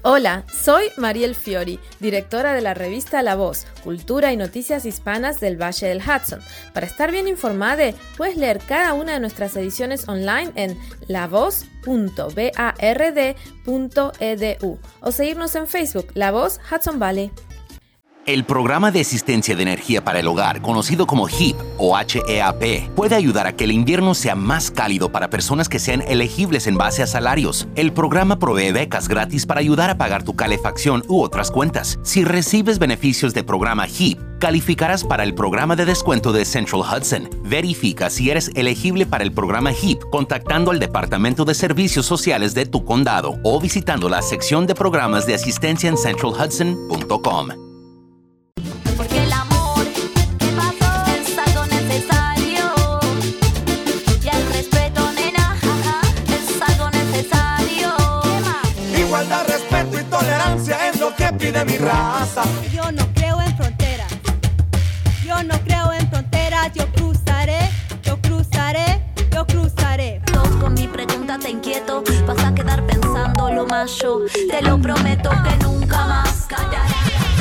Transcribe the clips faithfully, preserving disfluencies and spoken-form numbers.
Hola, soy Mariel Fiori, directora de la revista La Voz, Cultura y Noticias Hispanas del Valle del Hudson. Para estar bien informada, puedes leer cada una de nuestras ediciones online en la voz punto bard punto e d u o seguirnos en Facebook, La Voz Hudson Valley. El Programa de Asistencia de Energía para el Hogar, conocido como H E A P o H E A P, puede ayudar a que el invierno sea más cálido para personas que sean elegibles en base a salarios. El programa provee becas gratis para ayudar a pagar tu calefacción u otras cuentas. Si recibes beneficios del programa H E A P, calificarás para el programa de descuento de Central Hudson. Verifica si eres elegible para el programa H E A P contactando al Departamento de Servicios Sociales de tu condado o visitando la sección de programas de asistencia en central hudson punto com. Porque el amor que pasó es algo necesario. Y el respeto, nena, es algo necesario. Igualdad, respeto y tolerancia es lo que pide mi raza. Yo no creo en fronteras. Yo no creo en fronteras. Yo cruzaré, yo cruzaré, yo cruzaré. Todos con mi pregunta te inquieto. Vas a quedar pensando lo más yo. Te lo prometo que nunca más callaré.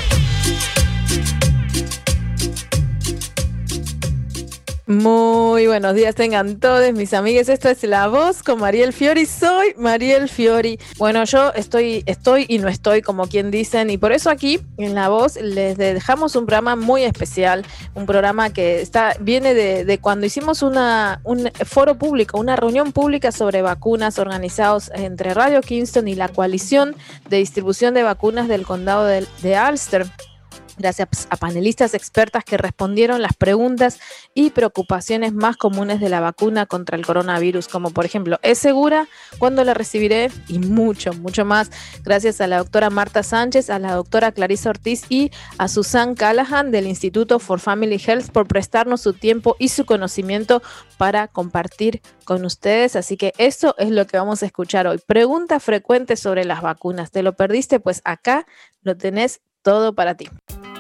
Muy buenos días tengan todos mis amigues, esto es La Voz con Mariel Fiori, soy Mariel Fiori. Bueno, yo estoy, estoy y no estoy, como quien dicen, y por eso aquí en La Voz les dejamos un programa muy especial, un programa que está viene de, de cuando hicimos una, un foro público, una reunión pública sobre vacunas organizados entre Radio Kingston y la Coalición de Distribución de Vacunas del Condado de, de Ulster. Gracias a panelistas expertas que respondieron las preguntas y preocupaciones más comunes de la vacuna contra el coronavirus, como por ejemplo, ¿es segura? ¿Cuándo la recibiré? Y mucho, mucho más. Gracias a la doctora Marta Sánchez, a la doctora Clarisa Ortiz y a Susan Callahan del Instituto for Family Health por prestarnos su tiempo y su conocimiento para compartir con ustedes. Así que eso es lo que vamos a escuchar hoy. Preguntas frecuentes sobre las vacunas. ¿Te lo perdiste? Pues acá lo tenés todo para ti.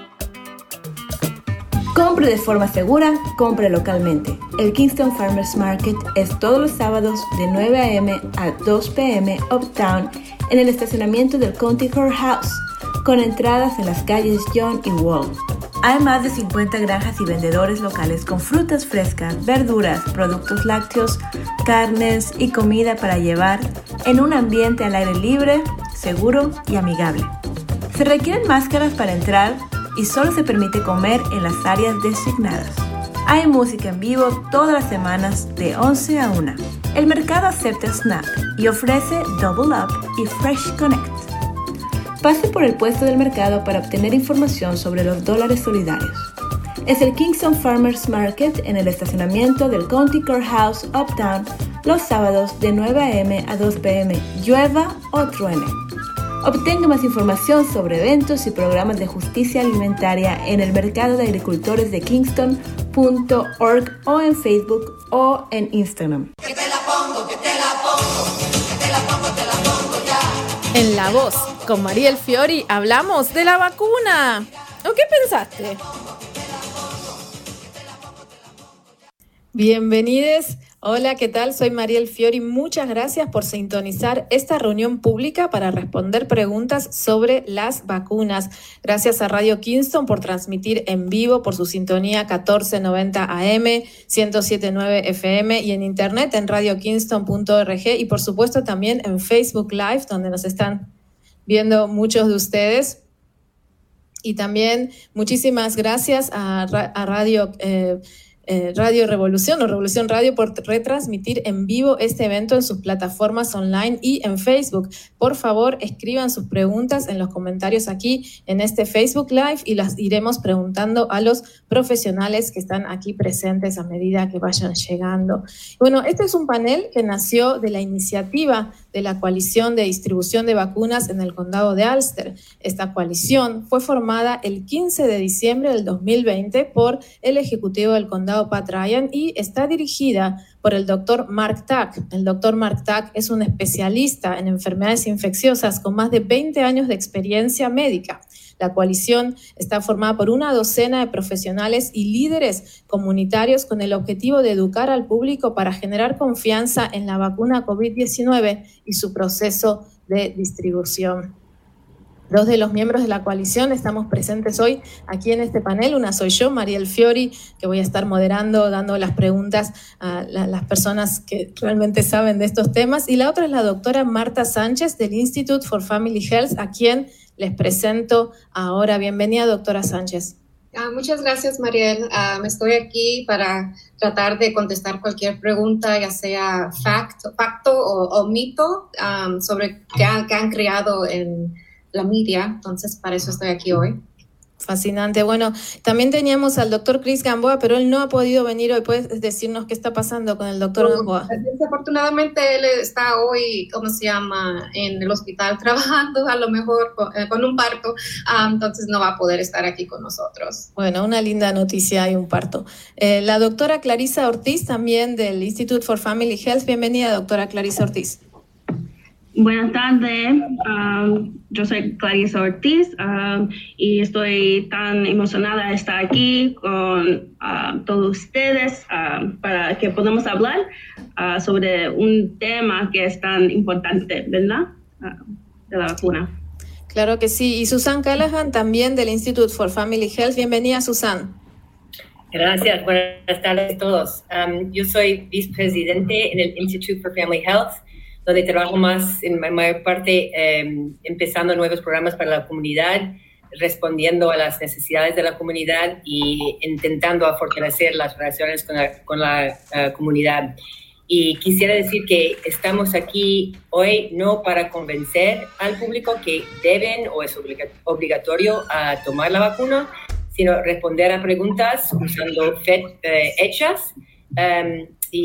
Compre de forma segura, compre localmente. El Kingston Farmers Market es todos los sábados de nueve a eme a dos pe eme Uptown en el estacionamiento del County Courthouse, con entradas en las calles John y Wall. Hay más de cincuenta granjas y vendedores locales con frutas frescas, verduras, productos lácteos, carnes y comida para llevar en un ambiente al aire libre, seguro y amigable. Se requieren máscaras para entrar y solo se permite comer en las áreas designadas. Hay música en vivo todas las semanas de once a una. El mercado acepta SNAP y ofrece Double Up y Fresh Connect. Pase por el puesto del mercado para obtener información sobre los dólares solidarios. Es el Kingston Farmers Market en el estacionamiento del County Courthouse Uptown los sábados de nueve a eme a dos pe eme, llueva o truene. Obtenga más información sobre eventos y programas de justicia alimentaria en el Mercado de Agricultores de Kingston punto org o en Facebook o en Instagram. Que te la pongo, que te la pongo, que te la pongo, te la pongo ya. En La Voz con Mariel Fiori hablamos de la vacuna. ¿O qué pensaste? Bienvenidos. Hola, ¿qué tal? Soy Mariel Fiori. Muchas gracias por sintonizar esta reunión pública para responder preguntas sobre las vacunas. Gracias a Radio Kingston por transmitir en vivo por su sintonía catorce noventa a eme, ciento siete punto nueve efe eme y en internet en radio kingston punto org y por supuesto también en Facebook Live, donde nos están viendo muchos de ustedes. Y también muchísimas gracias a, a Radio eh, Eh, Radio Revolución o Revolución Radio por retransmitir en vivo este evento en sus plataformas online y en Facebook. Por favor, escriban sus preguntas en los comentarios aquí en este Facebook Live y las iremos preguntando a los profesionales que están aquí presentes a medida que vayan llegando. Bueno, este es un panel que nació de la iniciativa de la Coalición de Distribución de Vacunas en el Condado de Ulster. Esta coalición fue formada el quince de diciembre del dos mil veinte por el Ejecutivo del Condado Pat Ryan y está dirigida por el doctor Mark Tack. El doctor Mark Tack es un especialista en enfermedades infecciosas con más de veinte años de experiencia médica. La coalición está formada por una docena de profesionales y líderes comunitarios con el objetivo de educar al público para generar confianza en la vacuna covid diecinueve y su proceso de distribución. dos de los miembros de la coalición estamos presentes hoy aquí en este panel. Una soy yo, Mariel Fiori, que voy a estar moderando, dando las preguntas a la, las personas que realmente saben de estos temas. Y la otra es la doctora Marta Sánchez del Institute for Family Health, a quien les presento ahora. Bienvenida, doctora Sánchez. Uh, muchas gracias, Mariel. Um, estoy aquí para tratar de contestar cualquier pregunta, ya sea fact, facto o, o mito, um, sobre qué han, qué han creado en la media. Entonces, para eso estoy aquí hoy. Fascinante. Bueno, también teníamos al doctor Chris Gamboa, pero él no ha podido venir hoy. ¿Puedes decirnos qué está pasando con el doctor Bueno, Gamboa? Desafortunadamente, él está hoy, ¿cómo se llama?, en el hospital trabajando, a lo mejor con, eh, con un parto, um, entonces no va a poder estar aquí con nosotros. Bueno, una linda noticia y un parto. Eh, la doctora Clarisa Ortiz, también del Institute for Family Health. Bienvenida, doctora Clarisa Ortiz. Buenas tardes, um, yo soy Clarisa Ortiz um, y estoy tan emocionada de estar aquí con uh, todos ustedes uh, para que podamos hablar uh, sobre un tema que es tan importante, ¿verdad? Uh, de la vacuna. Claro que sí. Y Susan Callahan, también del Institute for Family Health. Bienvenida, Susan. Gracias, buenas tardes a todos. Um, yo soy vicepresidente en el Institute for Family Health, donde trabajo más en mayor parte eh, empezando nuevos programas para la comunidad, respondiendo a las necesidades de la comunidad y intentando a fortalecer las relaciones con la, con la uh, comunidad. Y quisiera decir que estamos aquí hoy no para convencer al público que deben o es obligatorio a tomar la vacuna, sino responder a preguntas usando fe, eh, hechas um,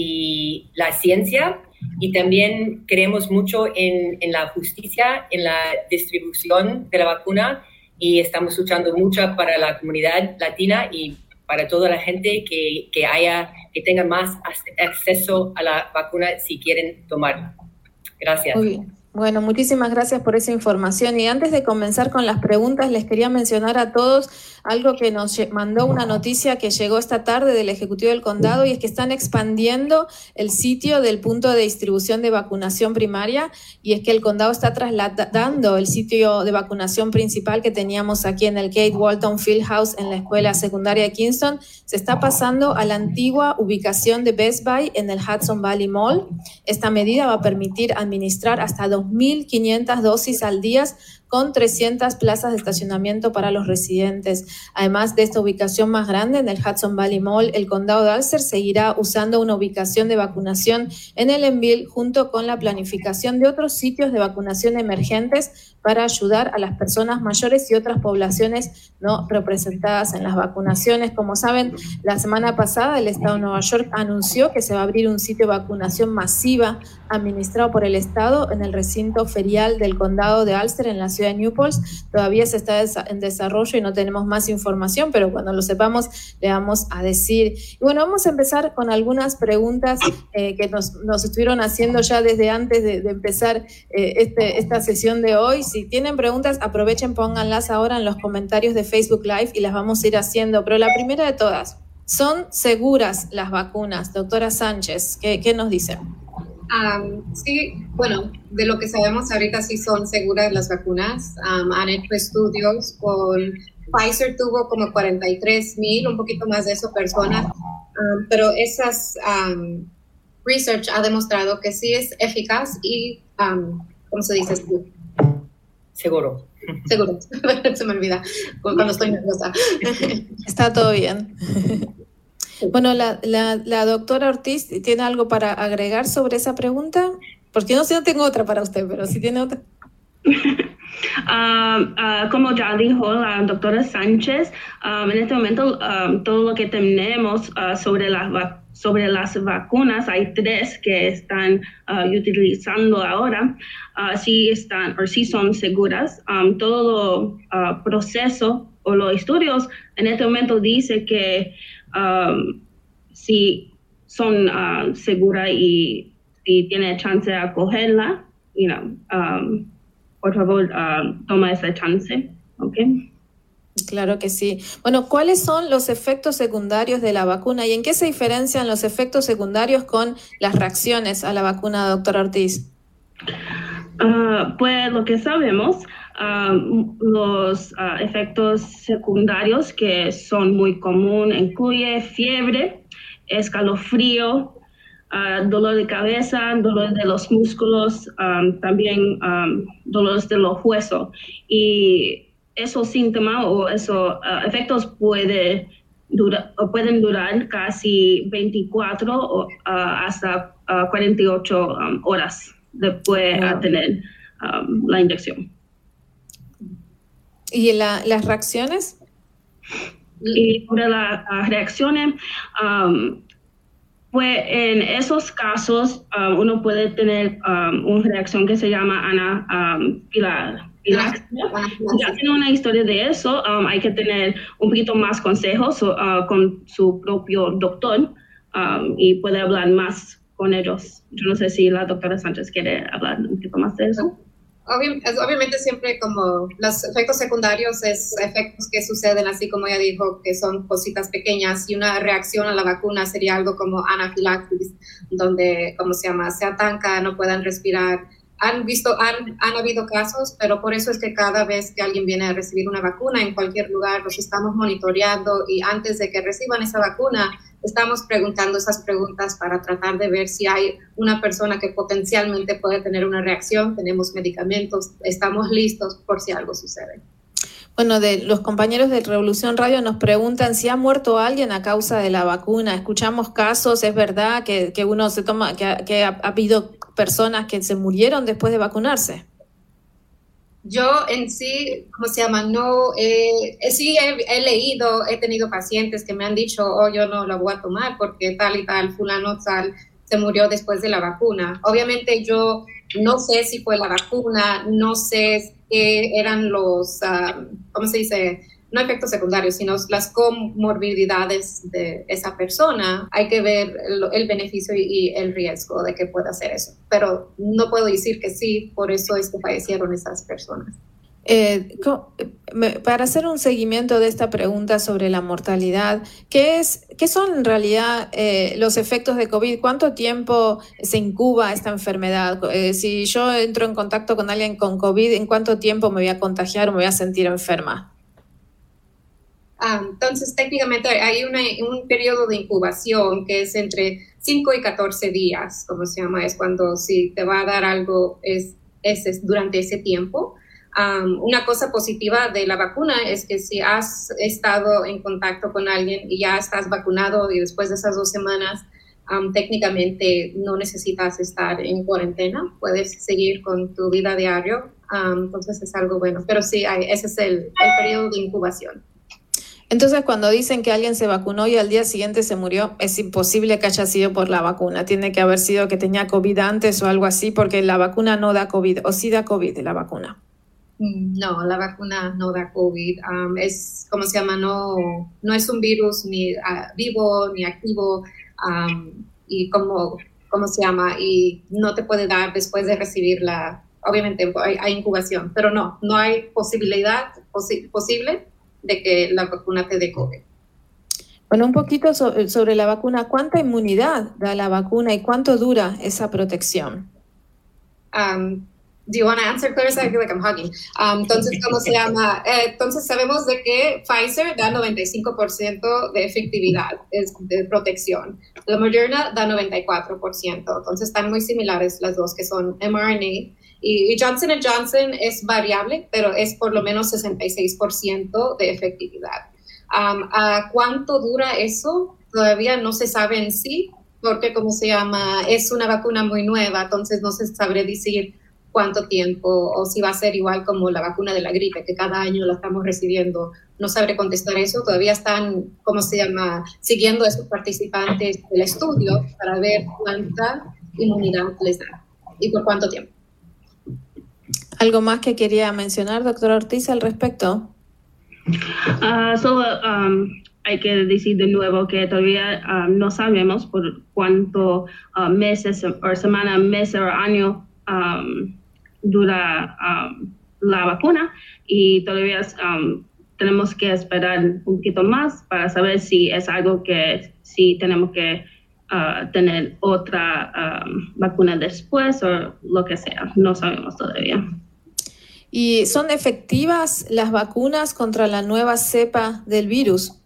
y la ciencia. Y también creemos mucho en, en la justicia, en la distribución de la vacuna y estamos luchando mucho para la comunidad latina y para toda la gente que, que, haya, que tenga más acceso a la vacuna si quieren tomarla. Gracias. Muy bien. Bueno, muchísimas gracias por esa información. Y antes de comenzar con las preguntas, les quería mencionar a todos algo que nos mandó una noticia que llegó esta tarde del Ejecutivo del Condado, y es que están expandiendo el sitio del punto de distribución de vacunación primaria, y es que el condado está trasladando el sitio de vacunación principal que teníamos aquí en el Kate Walton Fieldhouse en la escuela secundaria de Kingston, se está pasando a la antigua ubicación de Best Buy en el Hudson Valley Mall. Esta medida va a permitir administrar hasta dos mil quinientas dosis al día con trescientas plazas de estacionamiento para los residentes. Además de esta ubicación más grande en el Hudson Valley Mall, el condado de Ulster seguirá usando una ubicación de vacunación en Ellenville junto con la planificación de otros sitios de vacunación emergentes para ayudar a las personas mayores y otras poblaciones no representadas en las vacunaciones. Como saben, la semana pasada el Estado de Nueva York anunció que se va a abrir un sitio de vacunación masiva administrado por el Estado en el recinto ferial del condado de Ulster en la ciudad de Newport. Todavía se está en desarrollo y no tenemos más información, pero cuando lo sepamos le vamos a decir. Y bueno, vamos a empezar con algunas preguntas eh, que nos, nos estuvieron haciendo ya desde antes de, de empezar eh, este, esta sesión de hoy. Si tienen preguntas, aprovechen, pónganlas ahora en los comentarios de Facebook Live y las vamos a ir haciendo. Pero la primera de todas, ¿son seguras las vacunas? Doctora Sánchez, ¿qué, qué nos dice? Um, sí, bueno, de lo que sabemos ahorita sí son seguras las vacunas. Um, han hecho estudios con Pfizer, tuvo como cuarenta y tres mil, un poquito más de eso personas, um, pero esas um, research ha demostrado que sí es eficaz y, um, ¿cómo se dice? Seguro. Seguro, se me olvida cuando estoy nerviosa. Está todo bien. Bueno, la, la, la doctora Ortiz, ¿tiene algo para agregar sobre esa pregunta? Porque no sé, no tengo otra para usted, pero si tiene otra. Uh, uh, como ya dijo la doctora Sánchez, um, en este momento um, todo lo que tenemos uh, sobre, las vac- sobre las vacunas, hay tres que están uh, utilizando ahora, uh, sí están o sí son seguras. Um, todo el uh, proceso o los estudios en este momento dice que um, si son uh, seguras y si tiene chance de acogerla, you know, um, por favor, uh, toma esa chance, ¿ok? Claro que sí. Bueno, ¿cuáles son los efectos secundarios de la vacuna y en qué se diferencian los efectos secundarios con las reacciones a la vacuna, doctora Ortiz? Uh, pues lo que sabemos Um, los uh, efectos secundarios que son muy comunes incluye fiebre, escalofrío, uh, dolor de cabeza, dolor de los músculos, um, también um, dolores de los huesos. Y esos síntomas o esos uh, efectos puede dura, pueden durar casi veinticuatro o, uh, hasta uh, cuarenta y ocho um, horas después de wow. tener um, la inyección. ¿Y la, las reacciones? Y sobre las uh, reacciones, um, pues en esos casos um, uno puede tener um, una reacción que se llama anafilaxia. Si ya tiene una historia de eso, um, hay que tener un poquito más consejos uh, con su propio doctor um, y puede hablar más con ellos. Yo no sé si la doctora Sánchez quiere hablar un poquito más de eso. Obvi- obviamente siempre como los efectos secundarios es efectos que suceden así como ella dijo, que son cositas pequeñas, y una reacción a la vacuna sería algo como anafilaxis, donde, ¿cómo se llama?, se atanca, no puedan respirar. Han visto, han, han habido casos, pero por eso es que cada vez que alguien viene a recibir una vacuna en cualquier lugar, los estamos monitoreando, y antes de que reciban esa vacuna, estamos preguntando esas preguntas para tratar de ver si hay una persona que potencialmente puede tener una reacción. Tenemos medicamentos, estamos listos por si algo sucede. Bueno, de los compañeros de Revolución Radio nos preguntan si ha muerto alguien a causa de la vacuna. Escuchamos casos, es verdad que, que uno se toma, que, ha, que ha, ha habido personas que se murieron después de vacunarse. Yo en sí, ¿cómo se llama? No, eh, sí he, he leído, he tenido pacientes que me han dicho, oh, yo no la voy a tomar porque tal y tal, fulano tal, se murió después de la vacuna. Obviamente yo no sé si fue la vacuna, no sé qué eran los, um, ¿cómo se dice?, no efectos secundarios, sino las comorbilidades de esa persona. Hay que ver el, el beneficio y, y el riesgo de que pueda hacer eso. Pero no puedo decir que sí, por eso es que fallecieron esas personas. Eh, para hacer un seguimiento de esta pregunta sobre la mortalidad, ¿qué, es, qué son en realidad eh, los efectos de COVID? ¿Cuánto tiempo se incuba esta enfermedad? Eh, si yo entro en contacto con alguien con COVID, ¿en cuánto tiempo me voy a contagiar o me voy a sentir enferma? Ah, entonces, técnicamente hay una, un periodo de incubación que es entre cinco y catorce días, como se llama, es cuando si te va a dar algo es, es, es durante ese tiempo. Um, una cosa positiva de la vacuna es que si has estado en contacto con alguien y ya estás vacunado y después de esas dos semanas, um, técnicamente no necesitas estar en cuarentena, puedes seguir con tu vida diario, um, entonces es algo bueno. Pero sí, hay, ese es el, el periodo de incubación. Entonces, cuando dicen que alguien se vacunó y al día siguiente se murió, es imposible que haya sido por la vacuna. Tiene que haber sido que tenía COVID antes o algo así, porque la vacuna no da COVID, o sí da COVID la vacuna. No, la vacuna no da COVID. Um, es, ¿cómo se llama? No, no es un virus ni uh, vivo ni activo. Um, y como, ¿cómo se llama? Y no te puede dar después de recibirla. Obviamente hay, hay incubación, pero no, no hay posibilidad posi- posible de que la vacuna te dé COVID. Bueno, un poquito so- sobre la vacuna. ¿Cuánta inmunidad da la vacuna y cuánto dura esa protección? Um, Do you want to answer, Clarissa? I feel like I'm hugging. Um, entonces, ¿cómo se llama? Eh, entonces, sabemos de que Pfizer da noventa y cinco por ciento de efectividad, es de protección. La Moderna da noventa y cuatro por ciento. Entonces, están muy similares las dos, que son M R N A. Y, y Johnson and Johnson es variable, pero es por lo menos sesenta y seis por ciento de efectividad. Um, ¿A cuánto dura eso? Todavía no se sabe en sí, porque, ¿cómo se llama? Es una vacuna muy nueva, entonces no se sabe decir cuánto tiempo, o si va a ser igual como la vacuna de la gripe, que cada año la estamos recibiendo. No sabré contestar eso. Todavía están, ¿cómo se llama?, siguiendo a esos participantes del estudio para ver cuánta inmunidad les da y por cuánto tiempo. ¿Algo más que quería mencionar, doctora Ortiz, al respecto? Uh, solo um, hay que decir de nuevo que todavía uh, no sabemos por cuánto uh, meses o semana, mes o año um, dura um, la vacuna, y todavía um, tenemos que esperar un poquito más para saber si es algo que si tenemos que uh, tener otra um, vacuna después o lo que sea. No sabemos todavía. ¿Y son efectivas las vacunas contra la nueva cepa del virus?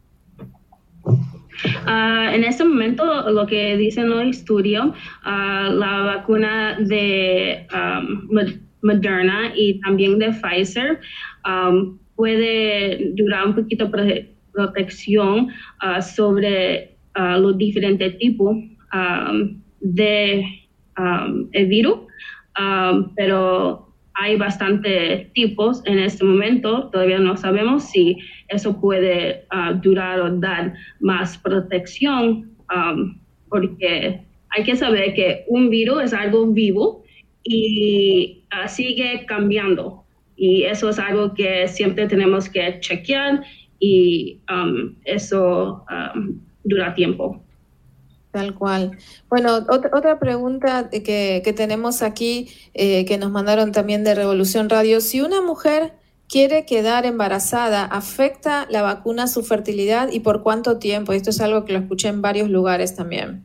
Uh, en este momento, lo que dicen los estudios, uh, la vacuna de um, Moderna y también de Pfizer um, puede durar un poquito de protección uh, sobre uh, los diferentes tipos um, de um, el virus, um, pero hay bastantes tipos en este momento. Todavía no sabemos si eso puede uh, durar o dar más protección, um, porque hay que saber que un virus es algo vivo y uh, sigue cambiando. Y eso es algo que siempre tenemos que chequear y um, eso um, dura tiempo. Tal cual. Bueno, otra, otra pregunta que, que tenemos aquí, eh, que nos mandaron también de Revolución Radio. Si una mujer quiere quedar embarazada, ¿afecta la vacuna su fertilidad y por cuánto tiempo? Esto es algo que lo escuché en varios lugares también.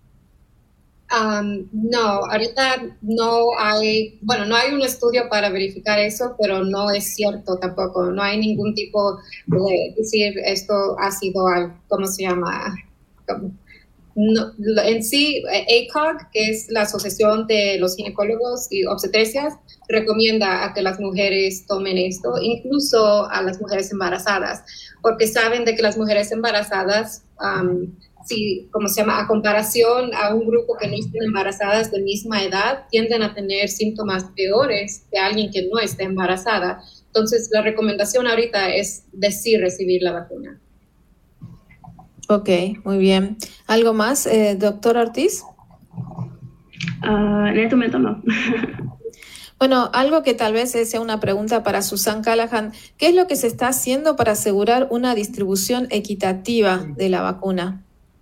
Um, no, ahorita no hay, bueno, no hay un estudio para verificar eso, pero no es cierto tampoco. No hay ningún tipo de decir esto ha sido algo, ¿cómo se llama? Como, No, en sí, A C O G, que es la Asociación de los Ginecólogos y Obstetricias, recomienda a que las mujeres tomen esto, incluso a las mujeres embarazadas, porque saben de que las mujeres embarazadas, um, si, como se llama, a comparación a un grupo que no estén embarazadas de misma edad, tienden a tener síntomas peores que alguien que no esté embarazada. Entonces, la recomendación ahorita es de sí recibir la vacuna. Ok, muy bien. ¿Algo más, eh, doctor Ortiz? Uh, en este momento no. Bueno, algo que tal vez sea una pregunta para Susan Callahan. ¿Qué es lo que se está haciendo para asegurar una distribución equitativa de la vacuna?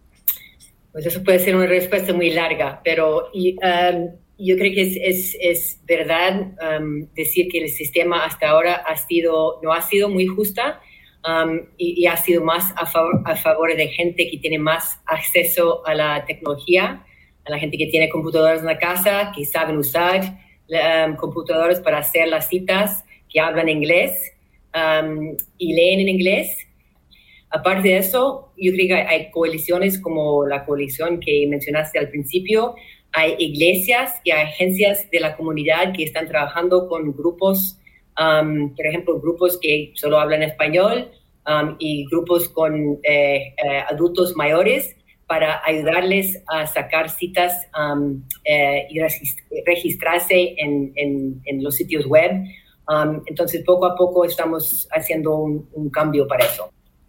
Pues eso puede ser una respuesta muy larga, pero y, um, yo creo que es, es, es verdad um, decir que el sistema hasta ahora ha sido, no ha sido muy justa. Um, y, y ha sido más a favor, a favor de gente que tiene más acceso a la tecnología, a la gente que tiene computadoras en la casa, que saben usar um, computadoras para hacer las citas, que hablan inglés um, y leen en inglés. Aparte de eso, yo creo que hay, hay coaliciones como la coalición que mencionaste al principio, hay iglesias y hay agencias de la comunidad que están trabajando con grupos, Um, por ejemplo, grupos que solo hablan español um, y grupos con eh, eh, adultos mayores para ayudarles a sacar citas um, eh, y registrarse en, en, en los sitios web. Um, entonces, poco a poco estamos haciendo un, un cambio para eso.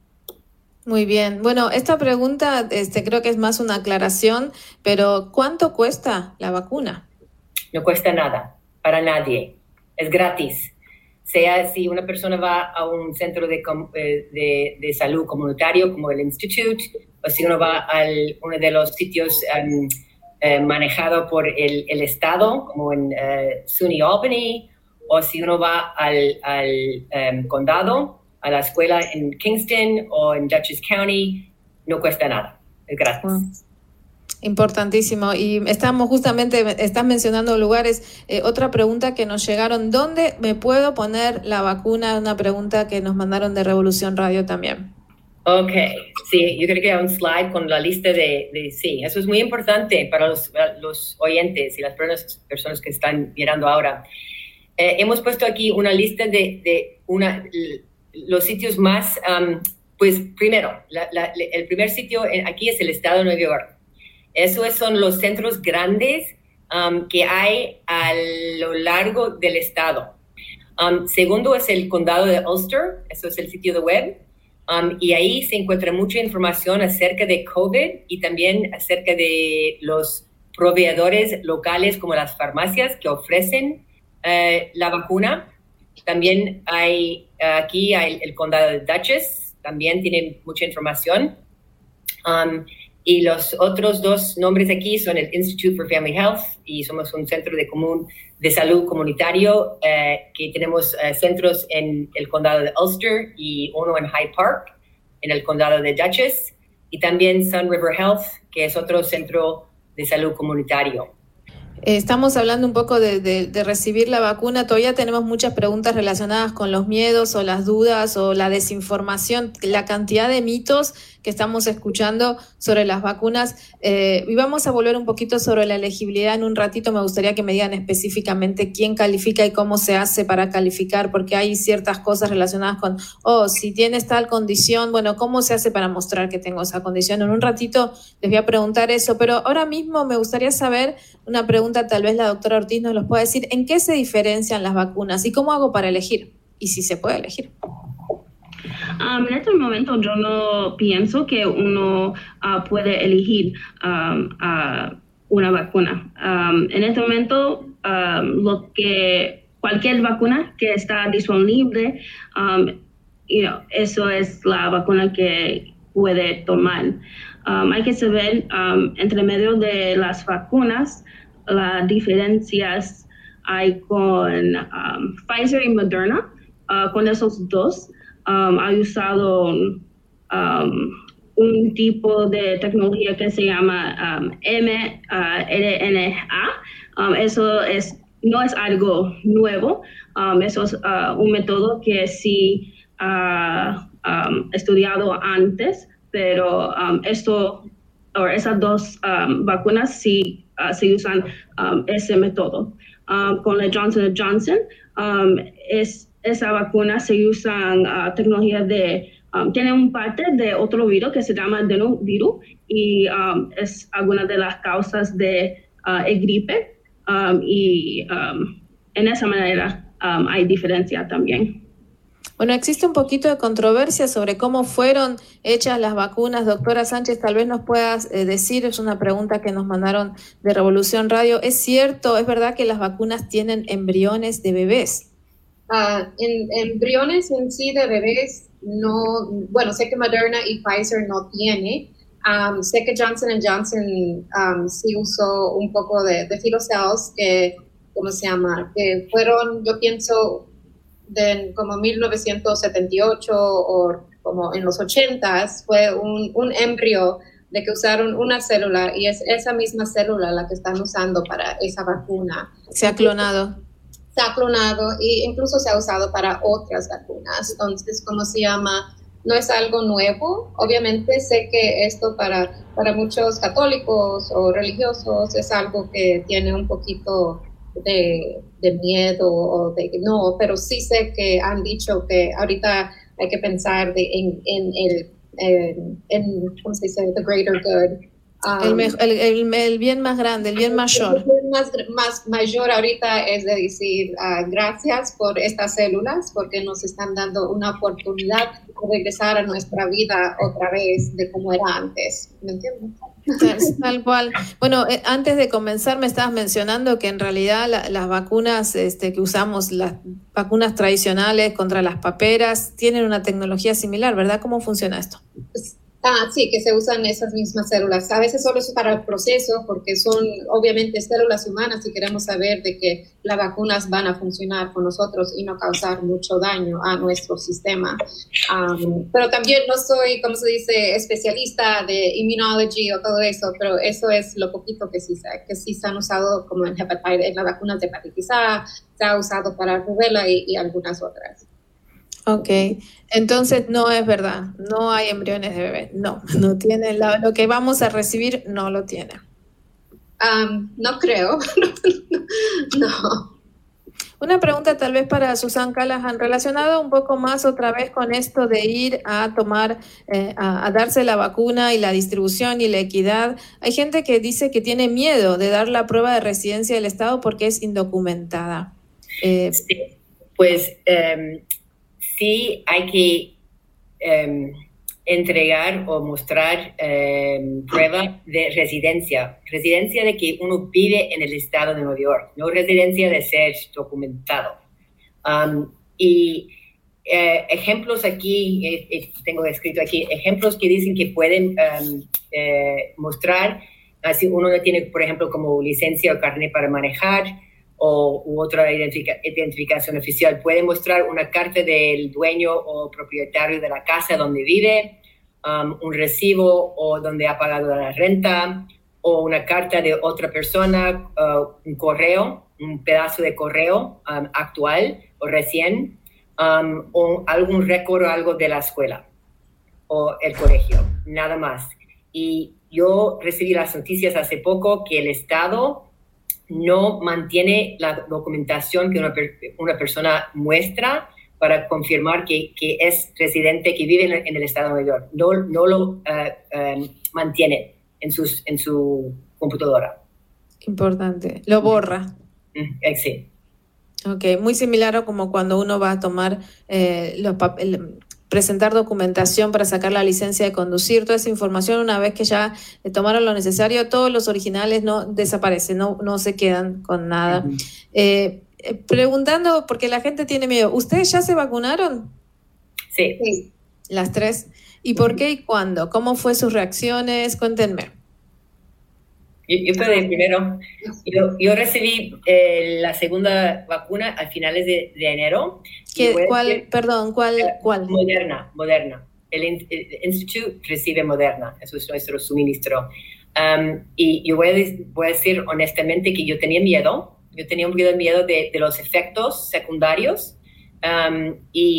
Muy bien. Bueno, esta pregunta este, creo que es más una aclaración, pero ¿cuánto cuesta la vacuna? No cuesta nada, para nadie. Es gratis. Sea si una persona va a un centro de, de, de salud comunitario como el Institute, o si uno va a uno de los sitios um, eh, manejados por el, el Estado, como en uh, SUNY Albany, o si uno va al, al um, condado, a la escuela en Kingston o en Dutchess County, no cuesta nada, es gratis. Wow. Importantísimo. Y estamos justamente, estás mencionando lugares. Eh, otra pregunta que nos llegaron, ¿dónde me puedo poner la vacuna? Una pregunta que nos mandaron de Revolución Radio también. Ok, sí, yo creo que hay un slide con la lista de, de sí, eso es muy importante para los, los oyentes y las personas, personas que están mirando ahora. Eh, hemos puesto aquí una lista de, de una, los sitios más, um, pues primero, la, la, el primer sitio aquí es el estado de Nueva York. Esos son los centros grandes um, que hay a lo largo del estado. Um, segundo es el condado de Ulster, eso es el sitio de web, um, y ahí se encuentra mucha información acerca de COVID y también acerca de los proveedores locales como las farmacias que ofrecen uh, la vacuna. También hay uh, aquí hay el condado de Dutchess, también tiene mucha información. Um, Y los otros dos nombres aquí son el Institute for Family Health y somos un centro de, común, de salud comunitario eh, que tenemos eh, centros en el condado de Ulster y uno en Hyde Park, en el condado de Dutchess, y también Sun River Health, que es otro centro de salud comunitario. Estamos hablando un poco de, de, de recibir la vacuna. Todavía tenemos muchas preguntas relacionadas con los miedos o las dudas o la desinformación, la cantidad de mitos que estamos escuchando sobre las vacunas. Eh, y vamos a volver un poquito sobre la elegibilidad en un ratito. Me gustaría que me digan específicamente quién califica y cómo se hace para calificar, porque hay ciertas cosas relacionadas con, oh, si tienes tal condición, bueno, ¿cómo se hace para mostrar que tengo esa condición? En un ratito les voy a preguntar eso, pero ahora mismo me gustaría saber una pregunta, tal vez la doctora Ortiz nos los pueda decir, ¿en qué se diferencian las vacunas y cómo hago para elegir? Y si se puede elegir. Um, en este momento yo no pienso que uno uh, puede elegir um, uh, una vacuna. Um, en este momento, um, lo que cualquier vacuna que está disponible, um, you know, eso es la vacuna que puede tomar. Um, hay que saber um, entre medio de las vacunas las diferencias hay con um, Pfizer y Moderna. Uh, con esos dos um, ha usado um, un tipo de tecnología que se llama um, M R N A. Um, eso es, no es algo nuevo. Um, eso es uh, un método que sí ha um, estudiado antes, pero um, esto, o esas dos um, vacunas sí uh, se usan um, ese método. Um, con la Johnson and Johnson, um, es, esa vacuna se usa uh, tecnología de, um, tiene un parte de otro virus que se llama adenovirus y um, es alguna de las causas de uh, el gripe um, y um, en esa manera um, hay diferencia también. Bueno, existe un poquito de controversia sobre cómo fueron hechas las vacunas. Doctora Sánchez, tal vez nos puedas eh, decir, es una pregunta que nos mandaron de Revolución Radio. ¿Es cierto, es verdad que las vacunas tienen embriones de bebés? Uh, en, embriones en sí de bebés, no, bueno, sé que Moderna y Pfizer no tiene. Um, sé que Johnson and Johnson um, sí usó un poco de, de filocells que, ¿cómo se llama? Que fueron, yo pienso, de como mil novecientos setenta y ocho o como en los ochentas, fue un, un embrión de que usaron una célula y es esa misma célula la que están usando para esa vacuna. Se ha clonado. Se ha clonado e incluso se ha usado para otras vacunas. Entonces, ¿cómo se llama? No es algo nuevo. Obviamente sé que esto para, para muchos católicos o religiosos es algo que tiene un poquito de, de miedo o de no, pero sí sé que han dicho que ahorita hay que pensar de, en, en el, en, en, ¿cómo se dice? The greater good. Um, el, el, el, el bien más grande, el bien mayor. El bien más, más mayor ahorita es de decir uh, gracias por estas células porque nos están dando una oportunidad de regresar a nuestra vida otra vez de como era antes. ¿Me entiendes? Tal cual. Bueno, eh, antes de comenzar me estabas mencionando que en realidad la, las vacunas este, que usamos, las vacunas tradicionales contra las paperas, tienen una tecnología similar, ¿verdad? ¿Cómo funciona esto? Pues, Ah, sí, que se usan esas mismas células. A veces solo es para el proceso, porque son obviamente células humanas y queremos saber de que las vacunas van a funcionar con nosotros y no causar mucho daño a nuestro sistema. Um, pero también no soy, como se dice, especialista de immunology o todo eso, pero eso es lo poquito que sí sé, que sí se han usado como en, hepatitis, en las vacunas de hepatitis A, se ha usado para rubela y, y algunas otras. Ok, entonces no es verdad, no hay embriones de bebé, no, no tiene, la, lo que vamos a recibir no lo tiene. Um, no creo, no. Una pregunta tal vez para Susan Callahan, relacionada un poco más otra vez con esto de ir a tomar, eh, a, a darse la vacuna y la distribución y la equidad. Hay gente que dice que tiene miedo de dar la prueba de residencia del Estado porque es indocumentada. Eh, sí, pues... Um... Sí, hay que um, entregar o mostrar um, prueba de residencia. Residencia de que uno vive en el estado de Nueva York, no residencia de ser documentado. Um, y eh, ejemplos aquí, eh, eh, tengo escrito aquí, ejemplos que dicen que pueden um, eh, mostrar, así uno no tiene, por ejemplo, como licencia o carnet para manejar, o u otra identifica, identificación oficial. Puede mostrar una carta del dueño o propietario de la casa donde vive, um, un recibo o donde ha pagado la renta, o una carta de otra persona, uh, un correo, un pedazo de correo um, actual o recién, um, o algún récord o algo de la escuela o el colegio, nada más. Y yo recibí las noticias hace poco que el Estado no mantiene la documentación que una, una persona muestra para confirmar que, que es residente, que vive en el, en el Estado de Nueva York. No, no lo uh, uh, mantiene en, sus, en su computadora. Importante. Lo borra. Mm, sí. Ok, muy similar a como cuando uno va a tomar eh, los papeles, presentar documentación para sacar la licencia de conducir, toda esa información, una vez que ya eh, tomaron lo necesario, todos los originales no desaparecen, no, no se quedan con nada. Uh-huh. eh, eh, preguntando, porque la gente tiene miedo, ¿ustedes ya se vacunaron? Sí. sí. Las tres. ¿Y por qué y cuándo? ¿Cómo fue sus reacciones? Cuéntenme. Yo, yo puedo ir primero. Yo, yo recibí eh, la segunda vacuna a finales de, de enero. ¿Qué, ¿Cuál? Decir, perdón, ¿cuál, ¿cuál? Moderna, Moderna. El, el Instituto recibe Moderna, eso es nuestro suministro. Um, y yo voy a, voy a decir honestamente que yo tenía miedo. Yo tenía un poquito de miedo de, de los efectos secundarios. Um,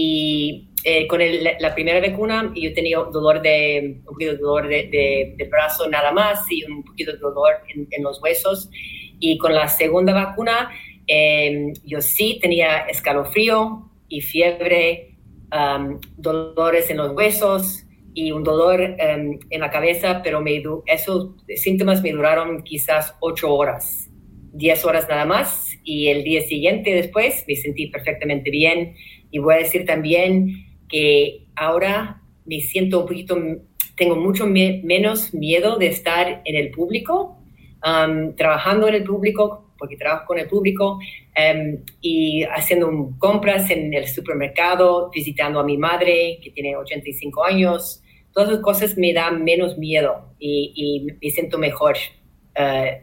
y eh, con el, la primera vacuna yo tenía dolor de, un poquito de dolor de, de, de brazo nada más y un poquito de dolor en, en los huesos. Y con la segunda vacuna eh, yo sí tenía escalofrío y fiebre, um, dolores en los huesos y un dolor um, en la cabeza, pero me, esos síntomas me duraron quizás ocho horas, diez horas nada más. Y el día siguiente después me sentí perfectamente bien. Y voy a decir también que ahora me siento un poquito, tengo mucho me, menos miedo de estar en el público, um, trabajando en el público, porque trabajo con el público, um, y haciendo un, compras en el supermercado, visitando a mi madre, que tiene ochenta y cinco años. Todas esas cosas me dan menos miedo y, y me siento mejor uh,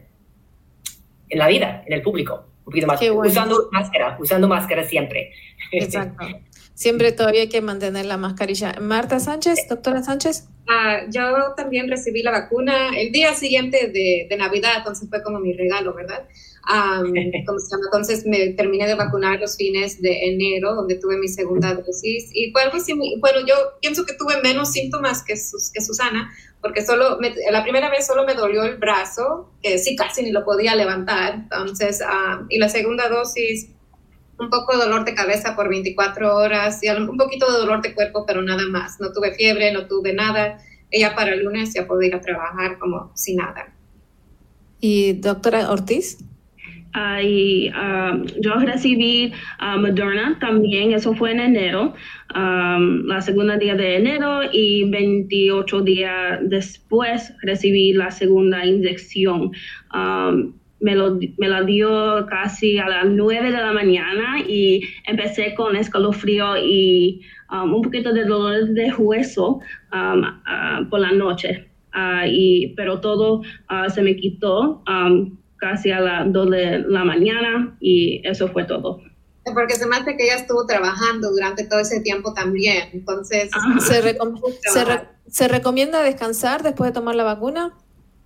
en la vida, en el público. Un poquito más, bueno. usando máscara, usando máscara siempre. Exacto. Siempre todavía hay que mantener la mascarilla. Marta Sánchez, doctora Sánchez. Uh, yo también recibí la vacuna el día siguiente de, de Navidad, entonces fue como mi regalo, ¿verdad? Um, entonces me terminé de vacunar los fines de enero, donde tuve mi segunda dosis. Y fue algo así, bueno, yo pienso que tuve menos síntomas que, sus, que Susana, porque solo me, la primera vez solo me dolió el brazo, que sí casi ni lo podía levantar. Entonces, uh, y la segunda dosis, un poco de dolor de cabeza por veinticuatro horas y un poquito de dolor de cuerpo, pero nada más. No tuve fiebre, no tuve nada. Y ya para el lunes ya puedo ir a trabajar como sin nada. ¿Y doctora Ortiz? Uh, y, uh, yo recibí uh, Moderna también, eso fue en enero, um, la segunda día de enero, y veintiocho días después recibí la segunda inyección. Um, me, lo, me la dio casi a las nueve de la mañana y empecé con escalofrío y um, un poquito de dolor de hueso um, uh, por la noche, uh, y, pero todo uh, se me quitó um, casi a las dos de la mañana y eso fue todo. Porque se me hace que ella estuvo trabajando durante todo ese tiempo también, entonces... ¿Se, recom- se, re- ¿Se recomienda descansar después de tomar la vacuna?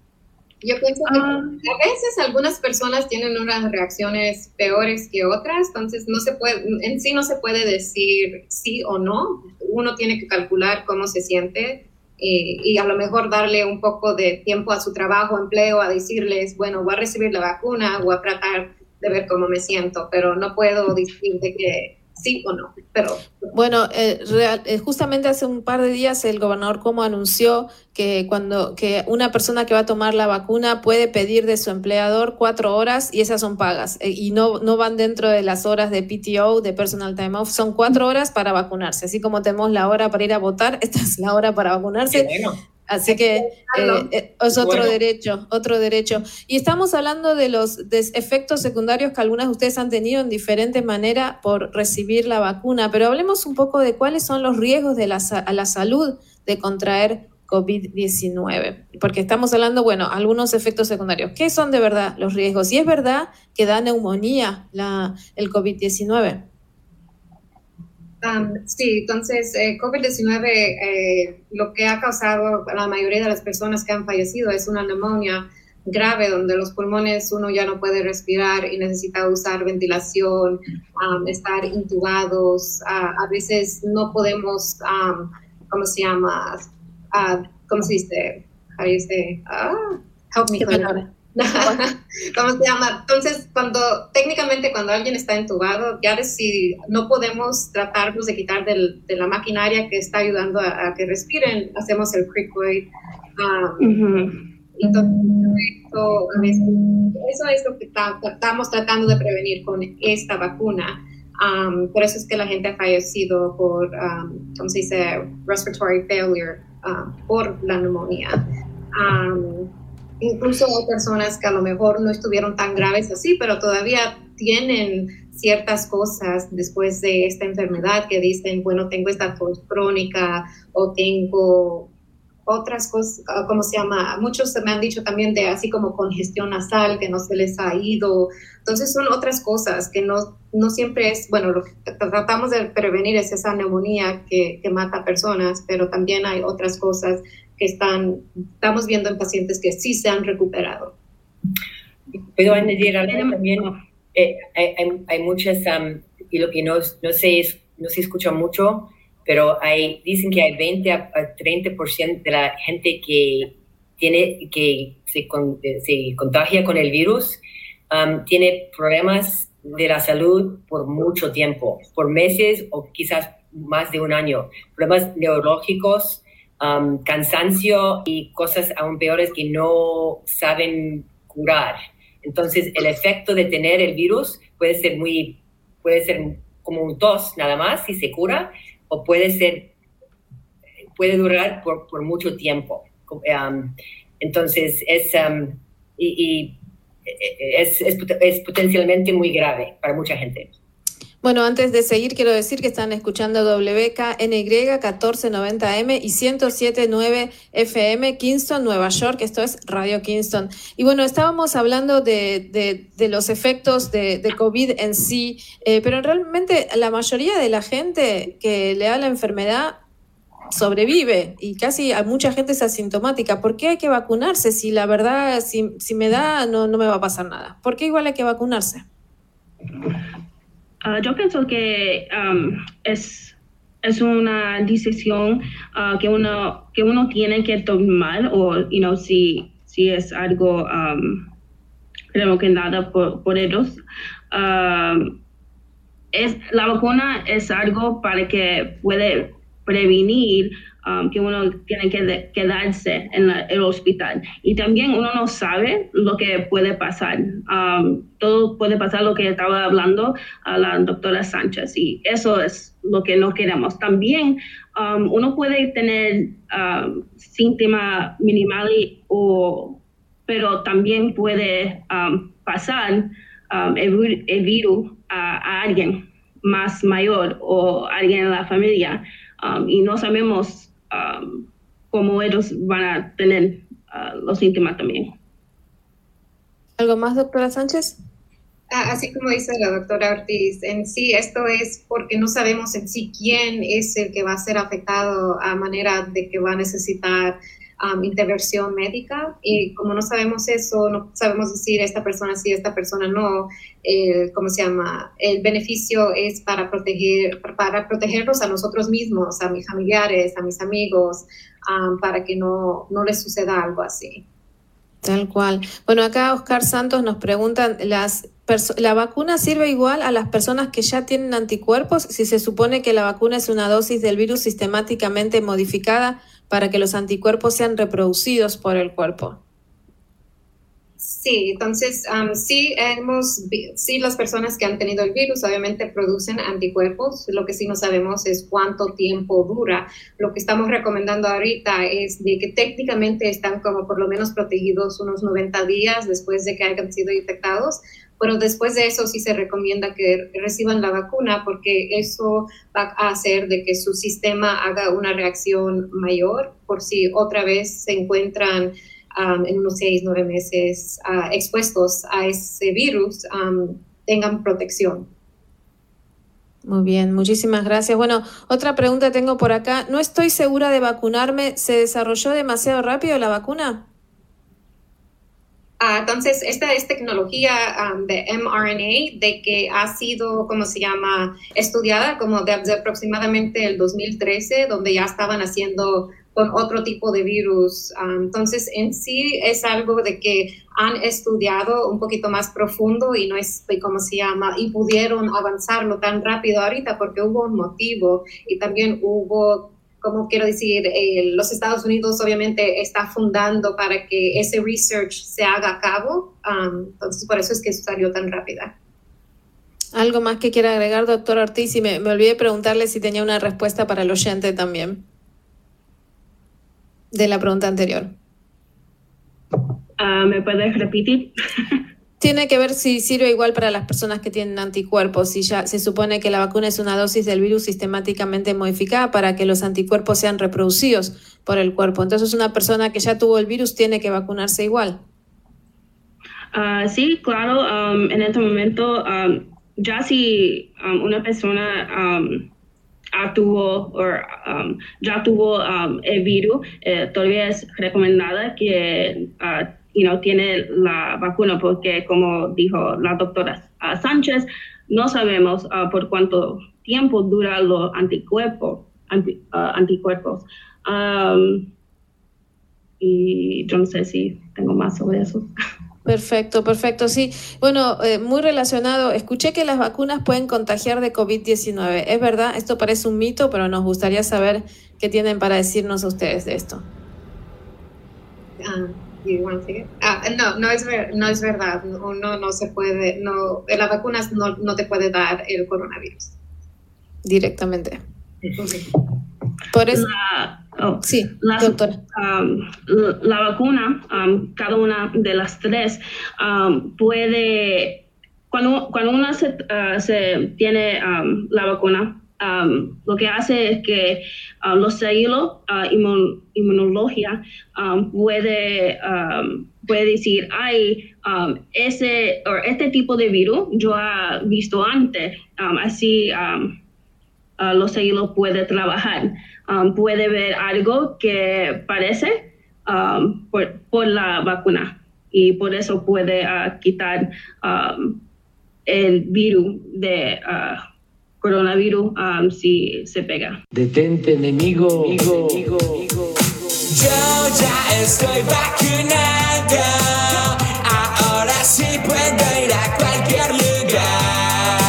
Yo pienso que uh, a veces algunas personas tienen unas reacciones peores que otras, entonces no se puede, en sí no se puede decir sí o no, uno tiene que calcular cómo se siente. Y, y a lo mejor darle un poco de tiempo a su trabajo, empleo, a decirles, bueno, voy a recibir la vacuna, voy a tratar de ver cómo me siento, pero no puedo decir de que sí o no. Pero bueno, eh, real, eh, justamente hace un par de días el gobernador Cuomo anunció que cuando que una persona que va a tomar la vacuna puede pedir de su empleador cuatro horas y esas son pagas eh, y no, no van dentro de las horas de P T O, de Personal Time Off, son cuatro horas para vacunarse, así como tenemos la hora para ir a votar, esta es la hora para vacunarse. Bueno. Así que eh, eh, es otro bueno. derecho, otro derecho. Y estamos hablando de los de efectos secundarios que algunas de ustedes han tenido en diferente manera por recibir la vacuna, pero hablemos un poco de cuáles son los riesgos de la, a la salud de contraer COVID diecinueve, porque estamos hablando, bueno, algunos efectos secundarios. ¿Qué son de verdad los riesgos? Y es verdad que da neumonía la, el COVID diecinueve. Um, sí, entonces eh, COVID diecinueve eh, lo que ha causado a la mayoría de las personas que han fallecido es una neumonía, grave, donde los pulmones uno ya no puede respirar y necesita usar ventilación, um, estar intubados. Uh, a veces no podemos, um, ¿cómo se llama? Uh, ¿Cómo se dice? How do you say? Uh, help me. ¿Cómo se llama? Entonces, cuando técnicamente cuando alguien está entubado, ya si no podemos tratarlos de quitar del, de la maquinaria que está ayudando a, a que respiren, hacemos el cricoid. Um, uh-huh. Entonces, eso, eso es lo que ta, estamos tratando de prevenir con esta vacuna. Um, por eso es que la gente ha fallecido por, um, ¿cómo se dice? Respiratory failure, uh, por la neumonía. Um, Incluso hay personas que a lo mejor no estuvieron tan graves así, pero todavía tienen ciertas cosas después de esta enfermedad que dicen, bueno, tengo esta tos crónica o tengo otras cosas, ¿cómo se llama? Muchos me han dicho también de así como congestión nasal, que no se les ha ido. Entonces son otras cosas que no, no siempre es, bueno, lo que tratamos de prevenir es esa neumonía que, que mata a personas, pero también hay otras cosas que están, estamos viendo en pacientes que sí se han recuperado. Puedo añadir algo también. Eh, hay, hay, hay muchas, um, y lo que no, no, se, no se escucha mucho, pero hay, dicen que hay veinte a treinta por ciento de la gente que, tiene, que se, con, se contagia con el virus, um, tiene problemas de la salud por mucho tiempo, por meses o quizás más de un año. Problemas neurológicos, Um, cansancio y cosas aún peores que no saben curar. Entonces, el efecto de tener el virus puede ser muy, puede ser como un tos nada más si se cura, o puede ser, puede durar por, por mucho tiempo. Um, entonces, es, um, y, y es, es, es potencialmente muy grave para mucha gente. Bueno, antes de seguir, quiero decir que están escuchando W K N Y catorce noventa M y ciento siete punto nueve F M, Kingston, Nueva York. Esto es Radio Kingston. Y bueno, estábamos hablando de, de, de los efectos de, de COVID en sí, eh, pero realmente la mayoría de la gente que le da la enfermedad sobrevive y casi a mucha gente es asintomática. ¿Por qué hay que vacunarse? Si la verdad, si, si me da, no, no me va a pasar nada. ¿Por qué igual hay que vacunarse? Uh, yo pienso que um, es, es una decisión uh, que uno que uno tiene que tomar, o you know, si, si es algo um, recomendado por, por ellos. Uh, es, la vacuna es algo para que puede prevenir um, que uno tiene que de, quedarse en la, el hospital. Y también uno no sabe lo que puede pasar. Um, todo puede pasar, lo que estaba hablando a la doctora Sánchez, y eso es lo que no queremos. También um, uno puede tener um, síntomas minimales, o, pero también puede um, pasar um, el, el virus a, a alguien más mayor o alguien en la familia. Um, y no sabemos um, cómo ellos van a tener uh, los síntomas también. ¿Algo más, doctora Sánchez? Así como dice la doctora Ortiz, en sí esto es porque no sabemos en sí quién es el que va a ser afectado a manera de que va a necesitar um, intervención médica, y como no sabemos eso, no sabemos decir esta persona sí, esta persona no. Eh, ¿Cómo se llama? El beneficio es para proteger, para protegernos a nosotros mismos, a mis familiares, a mis amigos, um, para que no, no les suceda algo así. Tal cual. Bueno, acá Oscar Santos nos preguntan, ¿las perso- ¿la vacuna sirve igual a las personas que ya tienen anticuerpos si se supone que la vacuna es una dosis del virus sistemáticamente modificada para que los anticuerpos sean reproducidos por el cuerpo? Sí, entonces um, sí, hemos, sí las personas que han tenido el virus obviamente producen anticuerpos. Lo que sí no sabemos es cuánto tiempo dura. Lo que estamos recomendando ahorita es de que técnicamente están como por lo menos protegidos unos noventa días después de que hayan sido infectados, pero después de eso sí se recomienda que reciban la vacuna, porque eso va a hacer de que su sistema haga una reacción mayor por si otra vez se encuentran Um, en unos seis, nueve meses uh, expuestos a ese virus, um, tengan protección. Muy bien, muchísimas gracias. Bueno, otra pregunta tengo por acá. No estoy segura de vacunarme. ¿Se desarrolló demasiado rápido la vacuna? Uh, entonces, esta es tecnología um, de M R N A de que ha sido, ¿cómo se llama?, estudiada como desde aproximadamente el dos mil trece, donde ya estaban haciendo con otro tipo de virus. Um, entonces, en sí es algo de que han estudiado un poquito más profundo y no es, ¿cómo se llama?, y pudieron avanzarlo tan rápido ahorita porque hubo un motivo y también hubo... Como quiero decir, eh, los Estados Unidos obviamente está fundando para que ese research se haga a cabo, um, entonces por eso es que salió tan rápida. ¿Algo más que quiera agregar, doctor Ortiz? Y me, me olvidé preguntarle si tenía una respuesta para el oyente también, de la pregunta anterior. Uh, ¿Me puedes repetir? Tiene que ver si sirve igual para las personas que tienen anticuerpos. Si ya se supone que la vacuna es una dosis del virus sistemáticamente modificada para que los anticuerpos sean reproducidos por el cuerpo. Entonces, una persona que ya tuvo el virus tiene que vacunarse igual. Uh, sí, claro. Um, en este momento, um, ya si um, una persona um, tuvo, or, um, ya tuvo um, el virus, eh, todavía es recomendada que uh, you know, tiene la vacuna, porque como dijo la doctora uh, Sánchez, no sabemos uh, por cuánto tiempo duran los anticuerpos. Anti, uh, anticuerpos. Um, y yo no sé si tengo más sobre eso. Perfecto, perfecto, sí. Bueno, eh, muy relacionado, escuché que las vacunas pueden contagiar de COVID diecinueve. ¿Es verdad? Esto parece un mito, pero nos gustaría saber qué tienen para decirnos a ustedes de esto. Uh. Ah, no, no es, ver, no es verdad, no, no, no se puede, no, la vacuna no, no te puede dar el coronavirus. Directamente. Okay. Por eso, la, oh, sí, las, doctora. Um, la, la vacuna, um, cada una de las tres, um, puede, cuando, cuando uno se, uh, se tiene um, la vacuna, Um, lo que hace es que uh, los células uh, inmun, inmunología um, puede, um, puede decir, ay, um, ese, or este tipo de virus yo he visto antes, um, así um, uh, los células pueden trabajar, um, puede ver algo que parece um, por, por la vacuna y por eso puede uh, quitar um, el virus de uh, coronavirus um, si se pega. Detente, enemigo. enemigo, enemigo, enemigo. Yo ya estoy vacunado, ahora sí puedo ir a cualquier lugar.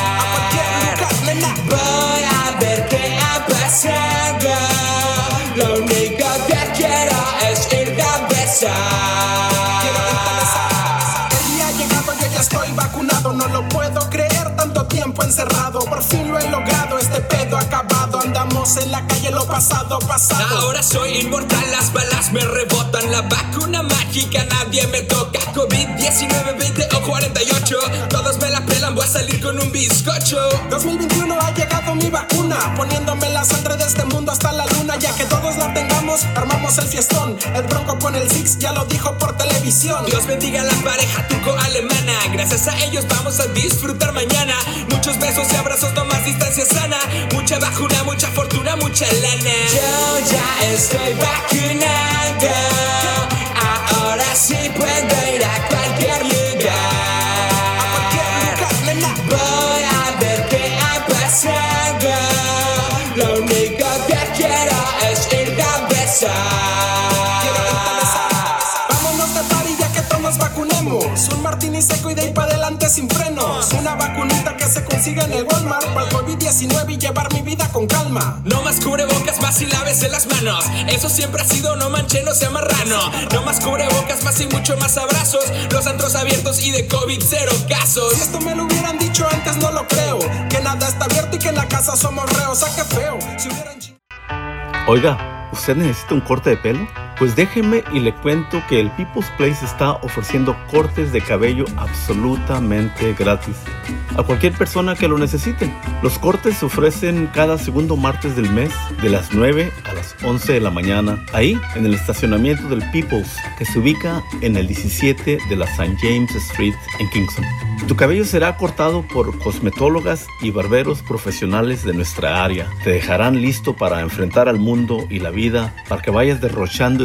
Voy a ver qué ha pasado. Lo único que quiero es ir a besar. El día ha llegado, yo ya estoy vacunado, no lo puedo creer. Tiempo encerrado, por fin lo he logrado, este pedo acabado, andamos en la calle lo pasado, pasado. Ahora soy inmortal, las balas me rebotan, la vacuna mágica nadie me toca. COVID diecinueve, veinte o cuarenta y ocho, todos me la pelan, voy a salir con un bizcocho. dos mil veintiuno ha llegado mi vacuna, poniéndome la sangre de este mundo hasta la luna, ya que todos la tengamos, armamos el fiestón, el Bronco con el Six ya lo dijo por televisión. Dios bendiga a la pareja turco-alemana, gracias a ellos vamos a disfrutar mañana. Muchos besos y abrazos, no más distancia sana. Mucha vacuna, mucha fortuna, mucha lana. Yo ya estoy vacunado, ahora sí puedo ir a cualquier lugar. Voy a ver qué ha pasado. Lo único que quiero es ir a besar. Vámonos de party ya que todos vacunemos. Un martini seco y de ahí para adelante sin frenos. Una vacunita que se consiga en el Walmart para el COVID diecinueve y llevar mi vida con calma. No más cubrebocas, más y lávese las manos. Eso siempre ha sido, no manche, no sea marrano. No más cubrebocas, más y mucho más abrazos. Los antros abiertos y de COVID cero casos. Si esto me lo hubieran dicho antes no lo creo. Que nada está abierto y que en la casa somos reos. ¿A qué feo? Si hubieran... Oiga, ¿usted necesita un corte de pelo? Pues déjeme y le cuento que el People's Place está ofreciendo cortes de cabello absolutamente gratis a cualquier persona que lo necesite. Los cortes se ofrecen cada segundo martes del mes de las nueve a las once de la mañana, ahí en el estacionamiento del People's, que se ubica en el diecisiete de la Saint James Street en Kingston. Tu cabello será cortado por cosmetólogas y barberos profesionales de nuestra área. Te dejarán listo para enfrentar al mundo y la vida, para que vayas derrochando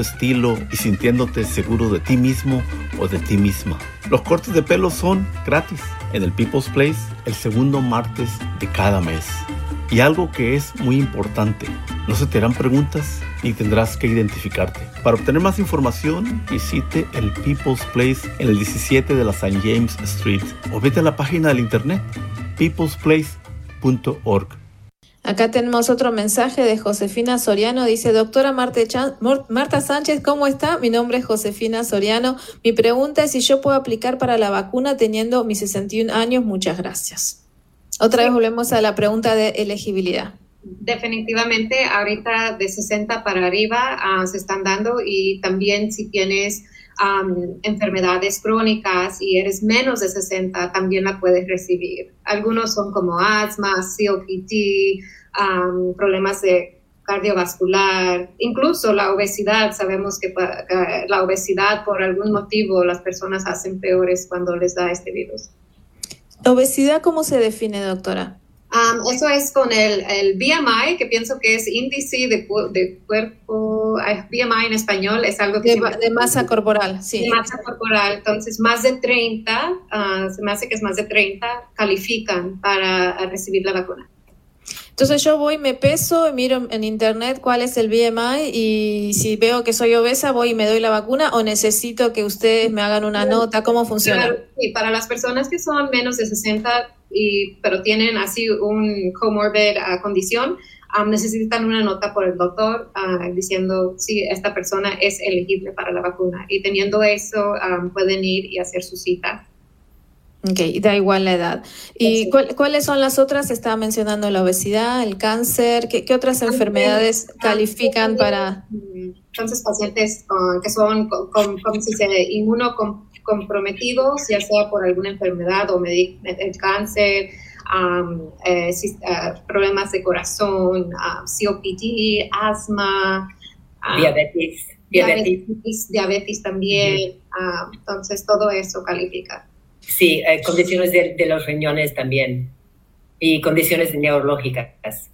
estilo y sintiéndote seguro de ti mismo o de ti misma. Los cortes de pelo son gratis en el People's Place el segundo martes de cada mes. Y algo que es muy importante, no se te harán preguntas ni tendrás que identificarte. Para obtener más información, visite el People's Place en el diecisiete de la Saint James Street o vete a la página del internet peoples place punto org. Acá tenemos otro mensaje de Josefina Soriano. Dice, doctora Marta, Chan- Marta Sánchez, ¿cómo está? Mi nombre es Josefina Soriano. Mi pregunta es si yo puedo aplicar para la vacuna teniendo mis sesenta y un años. Muchas gracias. Otra Sí. vez volvemos a la pregunta de elegibilidad. Definitivamente, ahorita de sesenta para arriba uh, se están dando, y también si tienes um, enfermedades crónicas y eres menos de sesenta, también la puedes recibir. Algunos son como asma, C O P D, um, problemas de cardiovascular, incluso la obesidad. Sabemos que, pa- que la obesidad, por algún motivo, las personas hacen peores cuando les da este virus. ¿Obesidad cómo se define, doctora? Um, eso es con el, el B M I, que pienso que es índice de, cu- de cuerpo, ay, B M I en español es algo que... De, siempre- de masa corporal, sí. de masa corporal. Entonces, más de treinta, uh, se me hace que es más de treinta, califican para uh, recibir la vacuna. Entonces yo voy, me peso, miro en internet cuál es el B M I y si veo que soy obesa, voy y me doy la vacuna, o necesito que ustedes me hagan una nota. ¿Cómo funciona? Para, sí, para las personas que son menos de sesenta, y, pero tienen así un comorbid uh, condición, um, necesitan una nota por el doctor uh, diciendo si esta persona es elegible para la vacuna. Y teniendo eso, um, pueden ir y hacer su cita. Ok, da igual la edad. ¿Y Sí. cuál- cuáles son las otras? Estaba mencionando la obesidad, el cáncer. ¿Qué, qué otras enfermedades califican para...? Entonces, pacientes uh, que son, con, con, ¿cómo se dice?, inmunocomprometidos, ya sea por alguna enfermedad o medi- el cáncer, um, eh, sis- uh, problemas de corazón, uh, C O P D, asma, uh, Diabetes. Diabetes. diabetes, diabetes también. Uh, entonces, todo eso califica. Sí, eh, condiciones de, de los riñones también y condiciones neurológicas.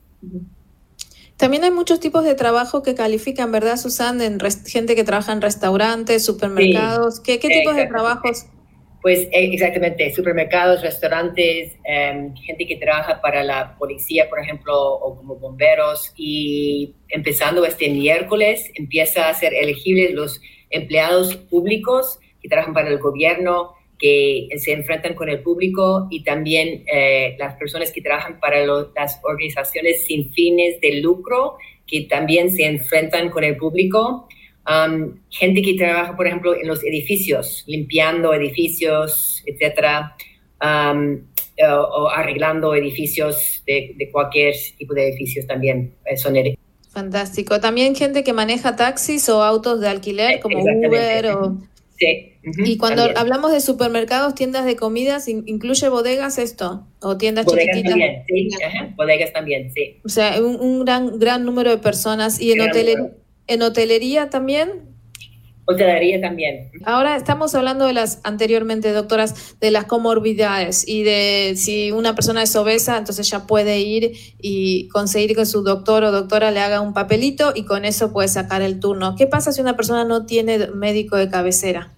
También hay muchos tipos de trabajo que califican, ¿verdad, Susan? En res- gente que trabaja en restaurantes, supermercados. ¿Qué, qué tipos de Exactamente. trabajos? Pues eh, exactamente, supermercados, restaurantes, eh, gente que trabaja para la policía, por ejemplo, o como bomberos. Y empezando este miércoles empieza a ser elegibles los empleados públicos que trabajan para el gobierno, que se enfrentan con el público, y también eh, las personas que trabajan para lo- las organizaciones sin fines de lucro, que también se enfrentan con el público. Um, gente que trabaja, por ejemplo, en los edificios, limpiando edificios, etcétera, um, o, o arreglando edificios de, de cualquier tipo de edificios también eh, son elegibles. Fantástico. También gente que maneja taxis o autos de alquiler como Uber o... Sí. Uh-huh, Y cuando también. hablamos de supermercados, tiendas de comidas, ¿in- ¿incluye bodegas esto? ¿O tiendas Bodegas chiquititas? también, sí. Ajá, bodegas también, sí. O sea, un, un gran, gran número de personas. ¿Y en, Gran hoteler- número. en hotelería también? Hotelería también. Ahora estamos hablando de las, anteriormente, doctoras, de las comorbidades y de si una persona es obesa, entonces ya puede ir y conseguir que su doctor o doctora le haga un papelito y con eso puede sacar el turno. ¿Qué pasa si una persona no tiene médico de cabecera?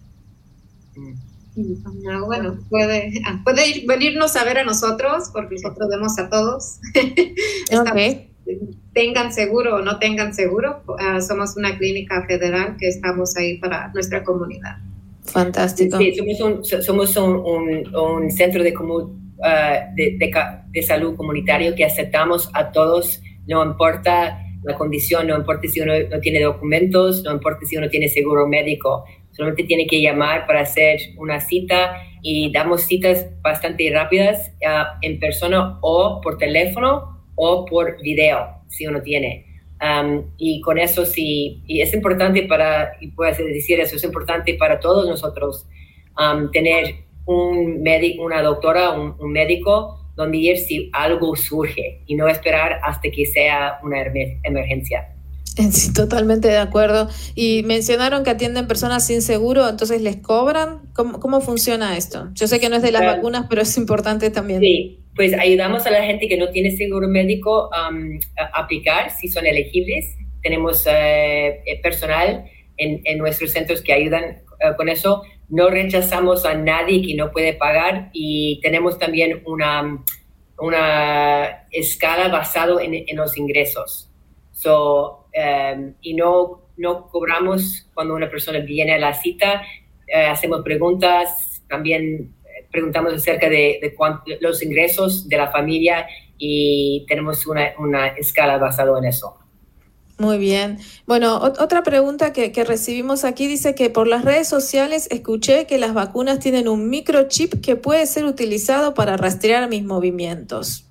Ah, bueno, puede, ah, puede ir- venirnos a ver a nosotros, porque nosotros vemos a todos. Estamos- Ok. Tengan seguro o no tengan seguro, ah, somos una clínica federal que estamos ahí para nuestra comunidad. Fantástico. Sí, somos un, so- somos un, un- un centro de, comu- ah, de, de ca- de salud comunitario que aceptamos a todos, no importa la condición, no importa si uno no tiene documentos, no importa si uno tiene seguro médico, solamente tiene que llamar para hacer una cita, y damos citas bastante rápidas ah, en persona o por teléfono o por video, si uno tiene. Um, y con eso sí, y es importante para, y puedo decir eso, es importante para todos nosotros um, tener un médico, una doctora, un, un médico donde ir si algo surge y no esperar hasta que sea una emer- emergencia. Sí, totalmente de acuerdo. Y mencionaron que atienden personas sin seguro, entonces ¿les cobran? ¿Cómo, cómo funciona esto? Yo sé que no es de las Claro. vacunas, pero es importante también. Sí, pues ayudamos a la gente que no tiene seguro médico um, a aplicar si son elegibles. Tenemos eh, eh, personal en, en nuestros centros que ayudan uh, con eso. No rechazamos a nadie que no puede pagar y tenemos también una, una escala basada en, en los ingresos. So, um, y no, no cobramos cuando una persona viene a la cita, uh, hacemos preguntas, también preguntamos acerca de, de cuánto, los ingresos de la familia y tenemos una, una escala basada en eso. Muy bien. Bueno, ot- otra pregunta que, que recibimos aquí dice que por las redes sociales escuché que las vacunas tienen un microchip que puede ser utilizado para rastrear mis movimientos.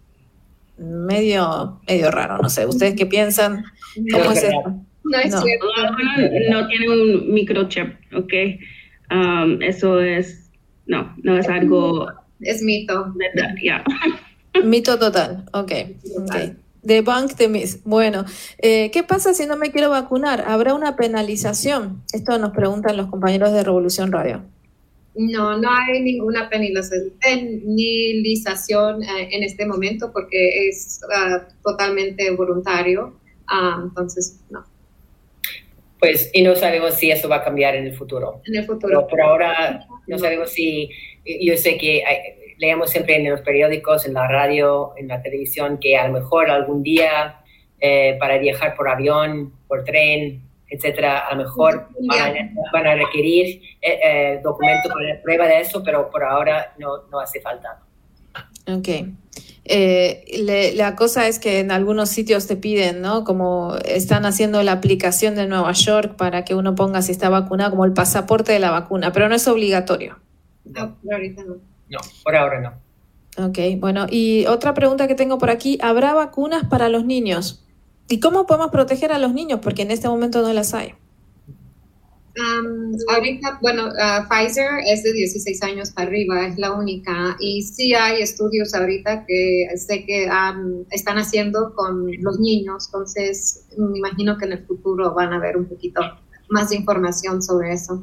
Medio, medio raro, no sé. ¿Ustedes qué piensan? ¿Cómo No, es no. esto? No es No, cierto. la vacuna no tiene un microchip, ¿ok? Um, eso es, no, no es algo, Es mito. verdad, ya. Mito total. Ok. okay. Debunk de mis. Bueno, eh, ¿qué pasa si no me quiero vacunar? ¿Habrá una penalización? Esto nos preguntan los compañeros de Revolución Radio. No, no hay ninguna penalización, penalización eh, en este momento porque es uh, totalmente voluntario. Um, entonces, no. Pues, y no sabemos si eso va a cambiar en el futuro. En el futuro. Pero por ahora no sabemos si, yo sé que hay, leemos siempre en los periódicos, en la radio, en la televisión, que a lo mejor algún día eh, para viajar por avión, por tren, etcétera, a lo mejor van a, van a requerir eh, eh, documentos para prueba de eso, pero por ahora no, no hace falta. Ok. Eh, le, la cosa es que en algunos sitios te piden, ¿no? Como están haciendo la aplicación de Nueva York para que uno ponga si está vacunado, como el pasaporte de la vacuna, pero no es obligatorio. No, ahorita no. No, por ahora no. Ok, bueno, y otra pregunta que tengo por aquí, ¿habrá vacunas para los niños? ¿Y cómo podemos proteger a los niños? Porque en este momento no las hay. Um, ahorita, bueno, uh, Pfizer es de dieciséis años para arriba, es la única. Y sí hay estudios ahorita que sé que um, están haciendo con los niños, entonces me imagino que en el futuro van a haber un poquito más de información sobre eso.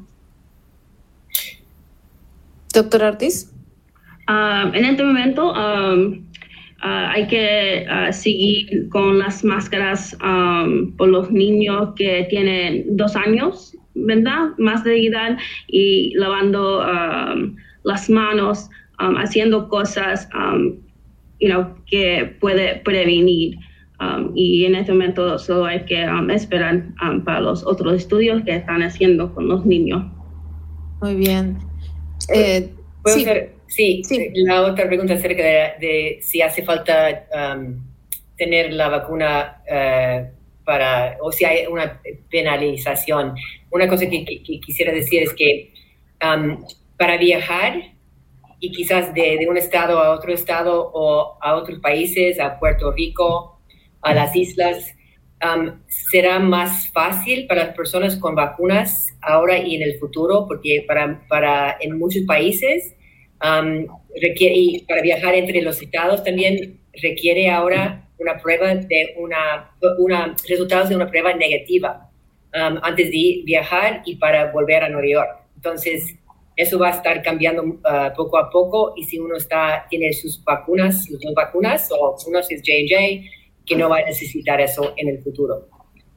Doctor Ortiz. Uh, en este momento um, uh, hay que uh, seguir con las máscaras um, por los niños que tienen dos años, ¿verdad? Más de edad y lavando um, las manos, um, haciendo cosas um, you know, que puede prevenir. Um, y en este momento solo hay que um, esperar um, para los otros estudios que están haciendo con los niños. Muy bien. Eh, ¿Puedo sí. hacer? Sí, Sí. La otra pregunta acerca de, de si hace falta um, tener la vacuna uh, para, o si hay una penalización. Una cosa que, que, que quisiera decir es que um, para viajar y quizás de, de un estado a otro estado o a otros países, a Puerto Rico, a las islas, um, será más fácil para las personas con vacunas ahora y en el futuro, porque para, para en muchos países Um, requiere, y para viajar entre los estados también requiere ahora una prueba de una, una resultados de una prueba negativa um, antes de viajar y para volver a Nueva York. Entonces, eso va a estar cambiando uh, poco a poco y si uno está, tiene sus vacunas, sus dos vacunas, o uno es J and J, que no va a necesitar eso en el futuro.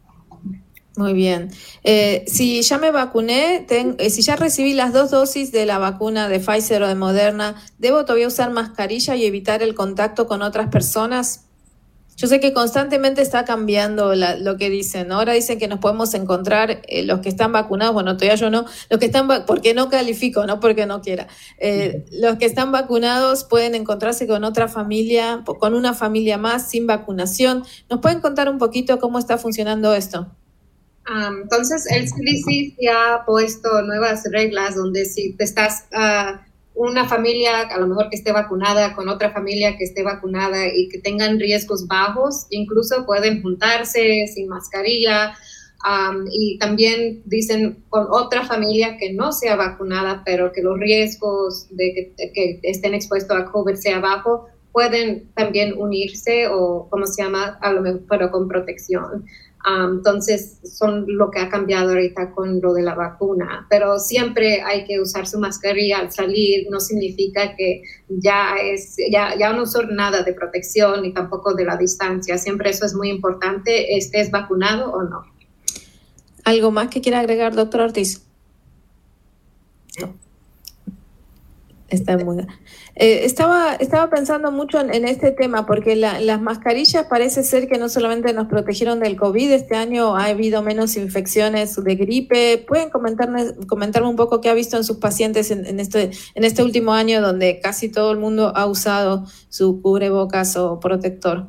Muy bien. Eh, si ya me vacuné, ten, eh, si ya recibí las dos dosis de la vacuna de Pfizer o de Moderna, ¿debo todavía usar mascarilla y evitar el contacto con otras personas? Yo sé que constantemente está cambiando la, lo que dicen, ¿no? Ahora dicen que nos podemos encontrar eh, los que están vacunados, bueno, todavía yo no, los que están, porque no califico, no porque no quiera, eh, los que están vacunados pueden encontrarse con otra familia, con una familia más sin vacunación. ¿Nos pueden contar un poquito cómo está funcionando esto? Um, entonces, el C D C ya ha puesto nuevas reglas donde si te estás uh, una familia, a lo mejor que esté vacunada, con otra familia que esté vacunada y que tengan riesgos bajos, incluso pueden juntarse sin mascarilla. Um, y también dicen con otra familia que no sea vacunada, pero que los riesgos de que, de que estén expuestos a COVID sea bajo, pueden también unirse o, ¿cómo se llama? A lo mejor, pero con protección. Um, entonces, son lo que ha cambiado ahorita con lo de la vacuna. Pero siempre hay que usar su mascarilla al salir. No significa que ya, es, ya, ya no usó nada de protección ni tampoco de la distancia. Siempre eso es muy importante, estés vacunado o no. ¿Algo más que quiera agregar, doctor Ortiz? No. Está muy... Eh, estaba, estaba pensando mucho en, en este tema porque la, las mascarillas parece ser que no solamente nos protegieron del COVID, este año ha habido menos infecciones de gripe. ¿Pueden comentarme, comentarme un poco qué ha visto en sus pacientes en, en, este, en este último año donde casi todo el mundo ha usado su cubrebocas o protector?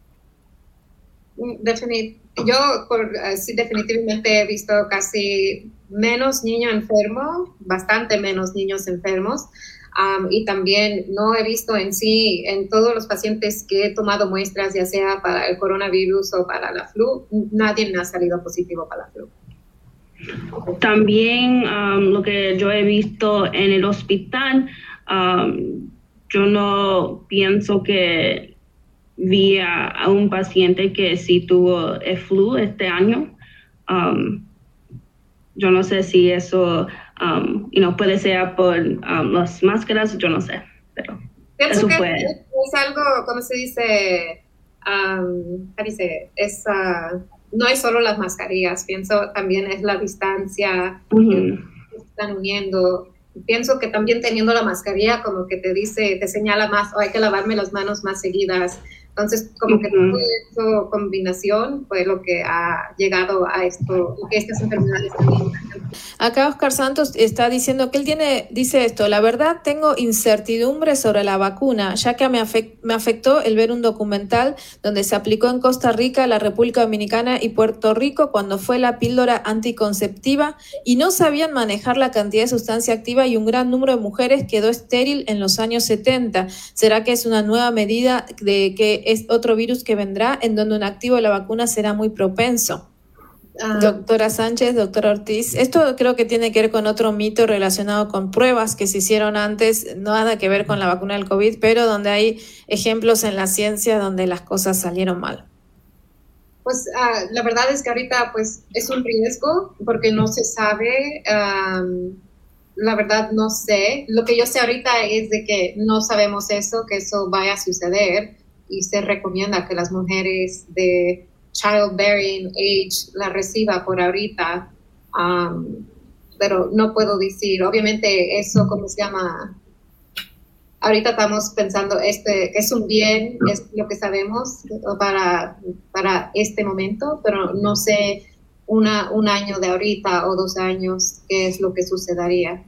Definit- yo por, sí, definitivamente he visto casi menos niños enfermos, bastante menos niños enfermos. Um, y también no he visto en sí, en todos los pacientes que he tomado muestras, ya sea para el coronavirus o para la flu, nadie me ha salido positivo para la flu. También um, lo que yo he visto en el hospital, um, yo no pienso que vi a, a un paciente que sí tuvo el flu este año. Um, yo no sé si eso... Um, you know, puede ser por um, las máscaras, yo no sé, pero Pienso eso que fue. Es algo, ¿cómo se dice? Um, ¿Cómo dice? Es, uh, no es solo las mascarillas, pienso también es la distancia Uh-huh. que se están uniendo. Pienso que también teniendo la mascarilla como que te dice, te señala más, o oh, hay que lavarme las manos más seguidas. Entonces, como que Uh-huh. toda esa combinación fue lo que ha llegado a esto, que estas enfermedades también. Acá Oscar Santos está diciendo que él tiene, dice esto: la verdad tengo incertidumbre sobre la vacuna, ya que me, afect, me afectó el ver un documental donde se aplicó en Costa Rica, la República Dominicana y Puerto Rico cuando fue la píldora anticonceptiva y no sabían manejar la cantidad de sustancia activa y un gran número de mujeres quedó estéril en los años setenta. ¿Será que es una nueva medida de que es otro virus que vendrá en donde un activo de la vacuna será muy propenso? Uh, Doctora Sánchez, doctora Ortiz, esto creo que tiene que ver con otro mito relacionado con pruebas que se hicieron antes, nada que ver con la vacuna del COVID, pero donde hay ejemplos en la ciencia donde las cosas salieron mal. Pues uh, la verdad es que ahorita pues es un riesgo porque no se sabe, um, la verdad no sé, lo que yo sé ahorita es de que no sabemos eso, que eso vaya a suceder y se recomienda que las mujeres de childbearing age la reciba por ahorita, um, pero no puedo decir, obviamente eso, ¿cómo se llama? Ahorita estamos pensando este, que es un bien, es lo que sabemos para, para este momento, pero no sé una, un año de ahorita o dos años qué es lo que sucedería.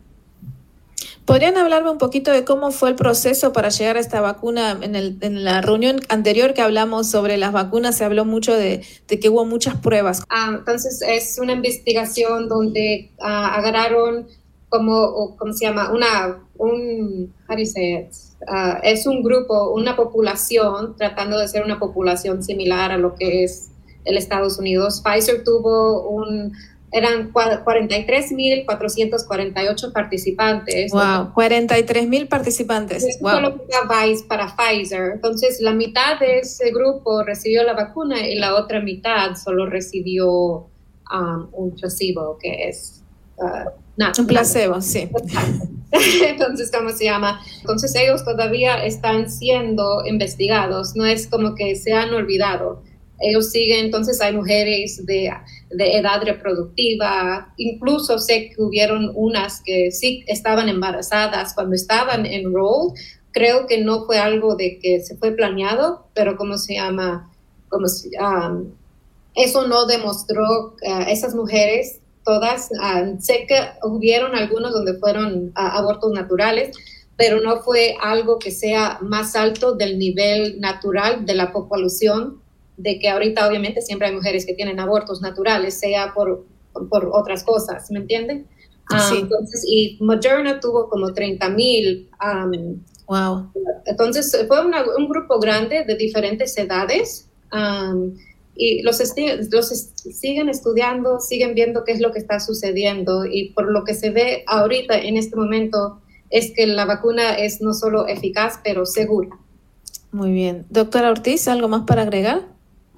¿Podrían hablarme un poquito de cómo fue el proceso para llegar a esta vacuna? En, el, en la reunión anterior que hablamos sobre las vacunas se habló mucho de, de que hubo muchas pruebas. Ah, entonces es una investigación donde uh, agarraron como, ¿cómo se llama? Una, un, how do you say it? Uh, es un grupo, una población, tratando de ser una población similar a lo que es el Estados Unidos. Pfizer tuvo un... Eran cuarenta y tres mil cuatrocientos cuarenta y ocho participantes. Wow, cuarenta y tres mil participantes. Eso wow. fue lo que Vice para Pfizer. Entonces, la mitad de ese grupo recibió la vacuna y la otra mitad solo recibió um, un placebo, que es... Uh, nada, un placebo, nada. Sí. Entonces, ¿cómo se llama? Entonces, ellos todavía están siendo investigados. No es como que se han olvidado. Ellos siguen, entonces hay mujeres de, de edad reproductiva, incluso sé que hubieron unas que sí estaban embarazadas cuando estaban enrolled. Creo que no fue algo de que se fue planeado, pero ¿cómo se llama? Como se, um, eso no demostró, uh, esas mujeres todas, uh, sé que hubieron algunos donde fueron uh, abortos naturales, pero no fue algo que sea más alto del nivel natural de la población, de que ahorita obviamente siempre hay mujeres que tienen abortos naturales, sea por, por, por otras cosas, ¿me entienden? Sí. Um, entonces, y Moderna tuvo como treinta mil. Um, wow. Entonces, fue una, un grupo grande de diferentes edades um, y los, esti- los est- siguen estudiando, siguen viendo qué es lo que está sucediendo y por lo que se ve ahorita en este momento es que la vacuna es no solo eficaz, pero segura. Muy bien. Doctora Ortiz, ¿algo más para agregar?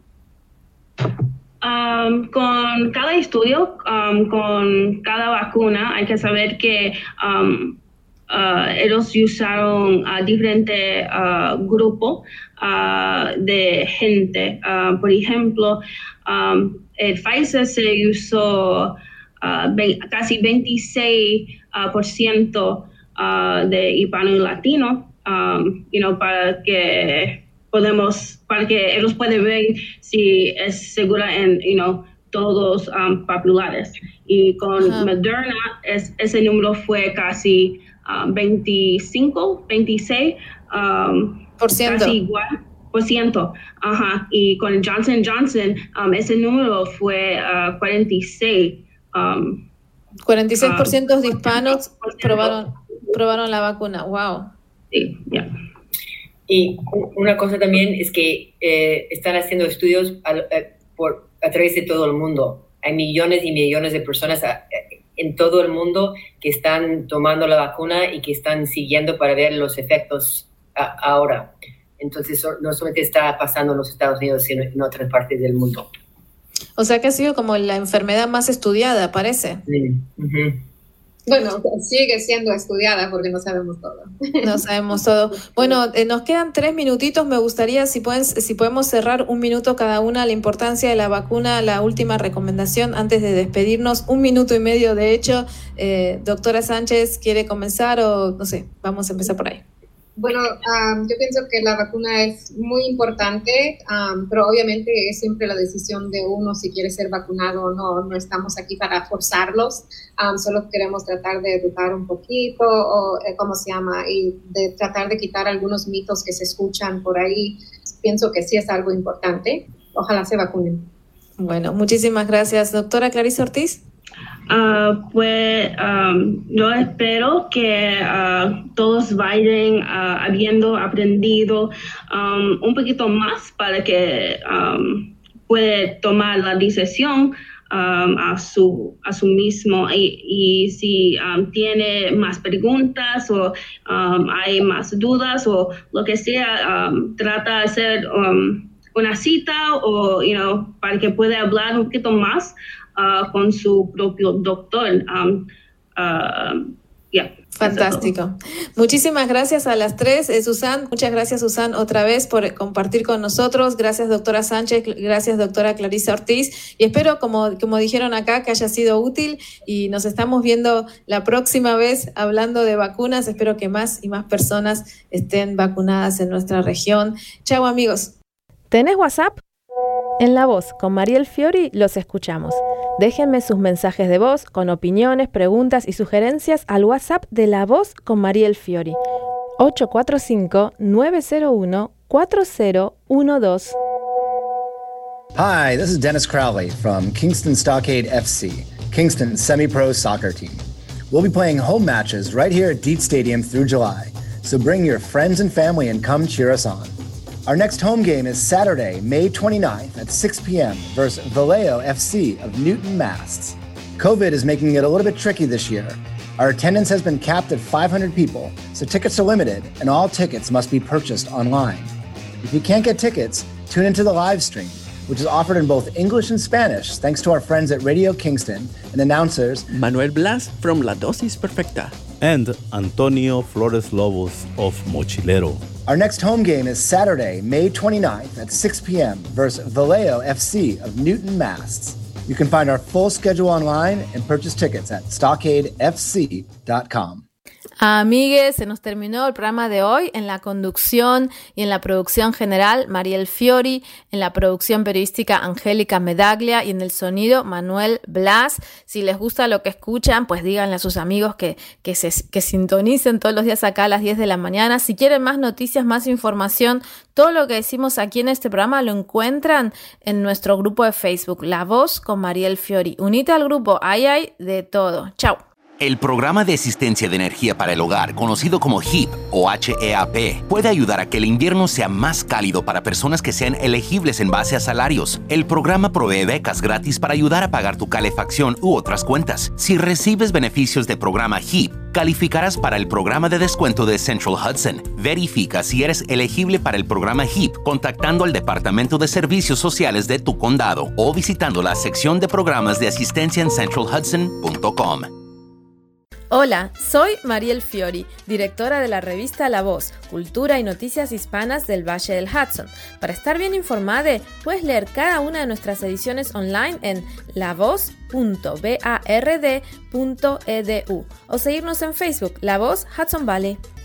Um, con cada estudio, um, con cada vacuna, hay que saber que um, uh, ellos usaron a uh, diferentes uh, grupos uh, de gente. Uh, por ejemplo, um, el Pfizer se usó uh, ve- casi veintiséis por ciento uh, uh, de hispano y latino, um, you know, para que podemos, para que ellos puedan ver si es segura en, you know, todos um, populares. Y con uh-huh. Moderna, es, ese número fue casi um, veinticinco, veintiséis um, por ciento. Casi igual, por ciento. Ajá. Y con Johnson Johnson, um, ese número fue uh, cuarenta y seis. Um, cuarenta y seis por ciento um, de hispanos probaron, probaron la vacuna. Wow. Sí, ya. Yeah. Y una cosa también es que eh, están haciendo estudios a, a, por, a través de todo el mundo. Hay millones y millones de personas a, a, en todo el mundo que están tomando la vacuna y que están siguiendo para ver los efectos a, ahora. Entonces, no solamente está pasando en los Estados Unidos, sino en otras partes del mundo. O sea que ha sido como la enfermedad más estudiada, parece. Sí. Uh-huh. Bueno, sigue siendo estudiada porque no sabemos todo. No sabemos todo. Bueno, eh, nos quedan tres minutitos. Me gustaría, si pueden, si podemos cerrar un minuto cada una, la importancia de la vacuna, la última recomendación antes de despedirnos. Un minuto y medio, de hecho. Eh, doctora Sánchez, ¿quiere comenzar o no sé? Vamos a empezar por ahí. Bueno, um, yo pienso que la vacuna es muy importante, um, pero obviamente es siempre la decisión de uno si quiere ser vacunado o no. No estamos aquí para forzarlos, um, solo queremos tratar de educar un poquito, o eh, ¿cómo se llama? Y de tratar de quitar algunos mitos que se escuchan por ahí. Pienso que sí es algo importante. Ojalá se vacunen. Bueno, muchísimas gracias. Doctora Clarisa Ortiz. Uh, pues um, yo espero que uh, todos vayan uh, habiendo aprendido um, un poquito más para que um, pueda tomar la decisión um, a su a su mismo y, y si um, tiene más preguntas o um, hay más dudas o lo que sea, um, trata de hacer um, una cita o you know, para que pueda hablar un poquito más Uh, con su propio doctor. Um, uh, yeah, Fantástico. Muchísimas gracias a las tres. Eh, Susan, muchas gracias, Susan, otra vez por compartir con nosotros. Gracias, doctora Sánchez. Gracias, doctora Clarisa Ortiz. Y espero, como, como dijeron acá, que haya sido útil y nos estamos viendo la próxima vez hablando de vacunas. Espero que más y más personas estén vacunadas en nuestra región. Chao, amigos. ¿Tenés WhatsApp? En La Voz con Mariel Fiori los escuchamos. Déjenme sus mensajes de voz con opiniones, preguntas y sugerencias al WhatsApp de La Voz con Mariel Fiori. ocho cuatro cinco, nueve cero uno, cuatro cero uno dos. Hi, this is Dennis Crowley from Kingston Stockade F C, Kingston's semi-pro soccer team. We'll be playing home matches right here at Deet Stadium through July, so bring your friends and family and come cheer us on. Our next home game is Saturday, May twenty-ninth at six p.m. versus Vallejo F C of Newton, Mass. COVID is making it a little bit tricky this year. Our attendance has been capped at five hundred people, so tickets are limited and all tickets must be purchased online. If you can't get tickets, tune into the live stream, which is offered in both English and Spanish thanks to our friends at Radio Kingston and announcers Manuel Blas from La Dosis Perfecta and Antonio Flores Lobos of Mochilero. Our next home game is Saturday, May twenty-ninth at six p.m. versus Vallejo F C of Newton, Mass. You can find our full schedule online and purchase tickets at stockade f c dot com. Amigues, se nos terminó el programa de hoy. En la conducción y en la producción general, Mariel Fiori, en la producción periodística, Angélica Medaglia, y en el sonido, Manuel Blas. Si les gusta lo que escuchan, pues díganle a sus amigos que, que, se, que sintonicen todos los días acá a las diez de la mañana. Si quieren más noticias, más información, todo lo que decimos aquí en este programa lo encuentran en nuestro grupo de Facebook, La Voz con Mariel Fiori. Unite al grupo, ahí hay de todo. Chao. El programa de asistencia de energía para el hogar, conocido como HEAP o H E A P, puede ayudar a que el invierno sea más cálido para personas que sean elegibles en base a salarios. El programa provee becas gratis para ayudar a pagar tu calefacción u otras cuentas. Si recibes beneficios del programa HEAP, calificarás para el programa de descuento de Central Hudson. Verifica si eres elegible para el programa HEAP contactando al Departamento de Servicios Sociales de tu condado o visitando la sección de programas de asistencia en central hudson punto com. Hola, soy Mariel Fiori, directora de la revista La Voz, Cultura y Noticias Hispanas del Valle del Hudson. Para estar bien informada, puedes leer cada una de nuestras ediciones online en la voz punto bard punto e d u o seguirnos en Facebook, La Voz Hudson Valley.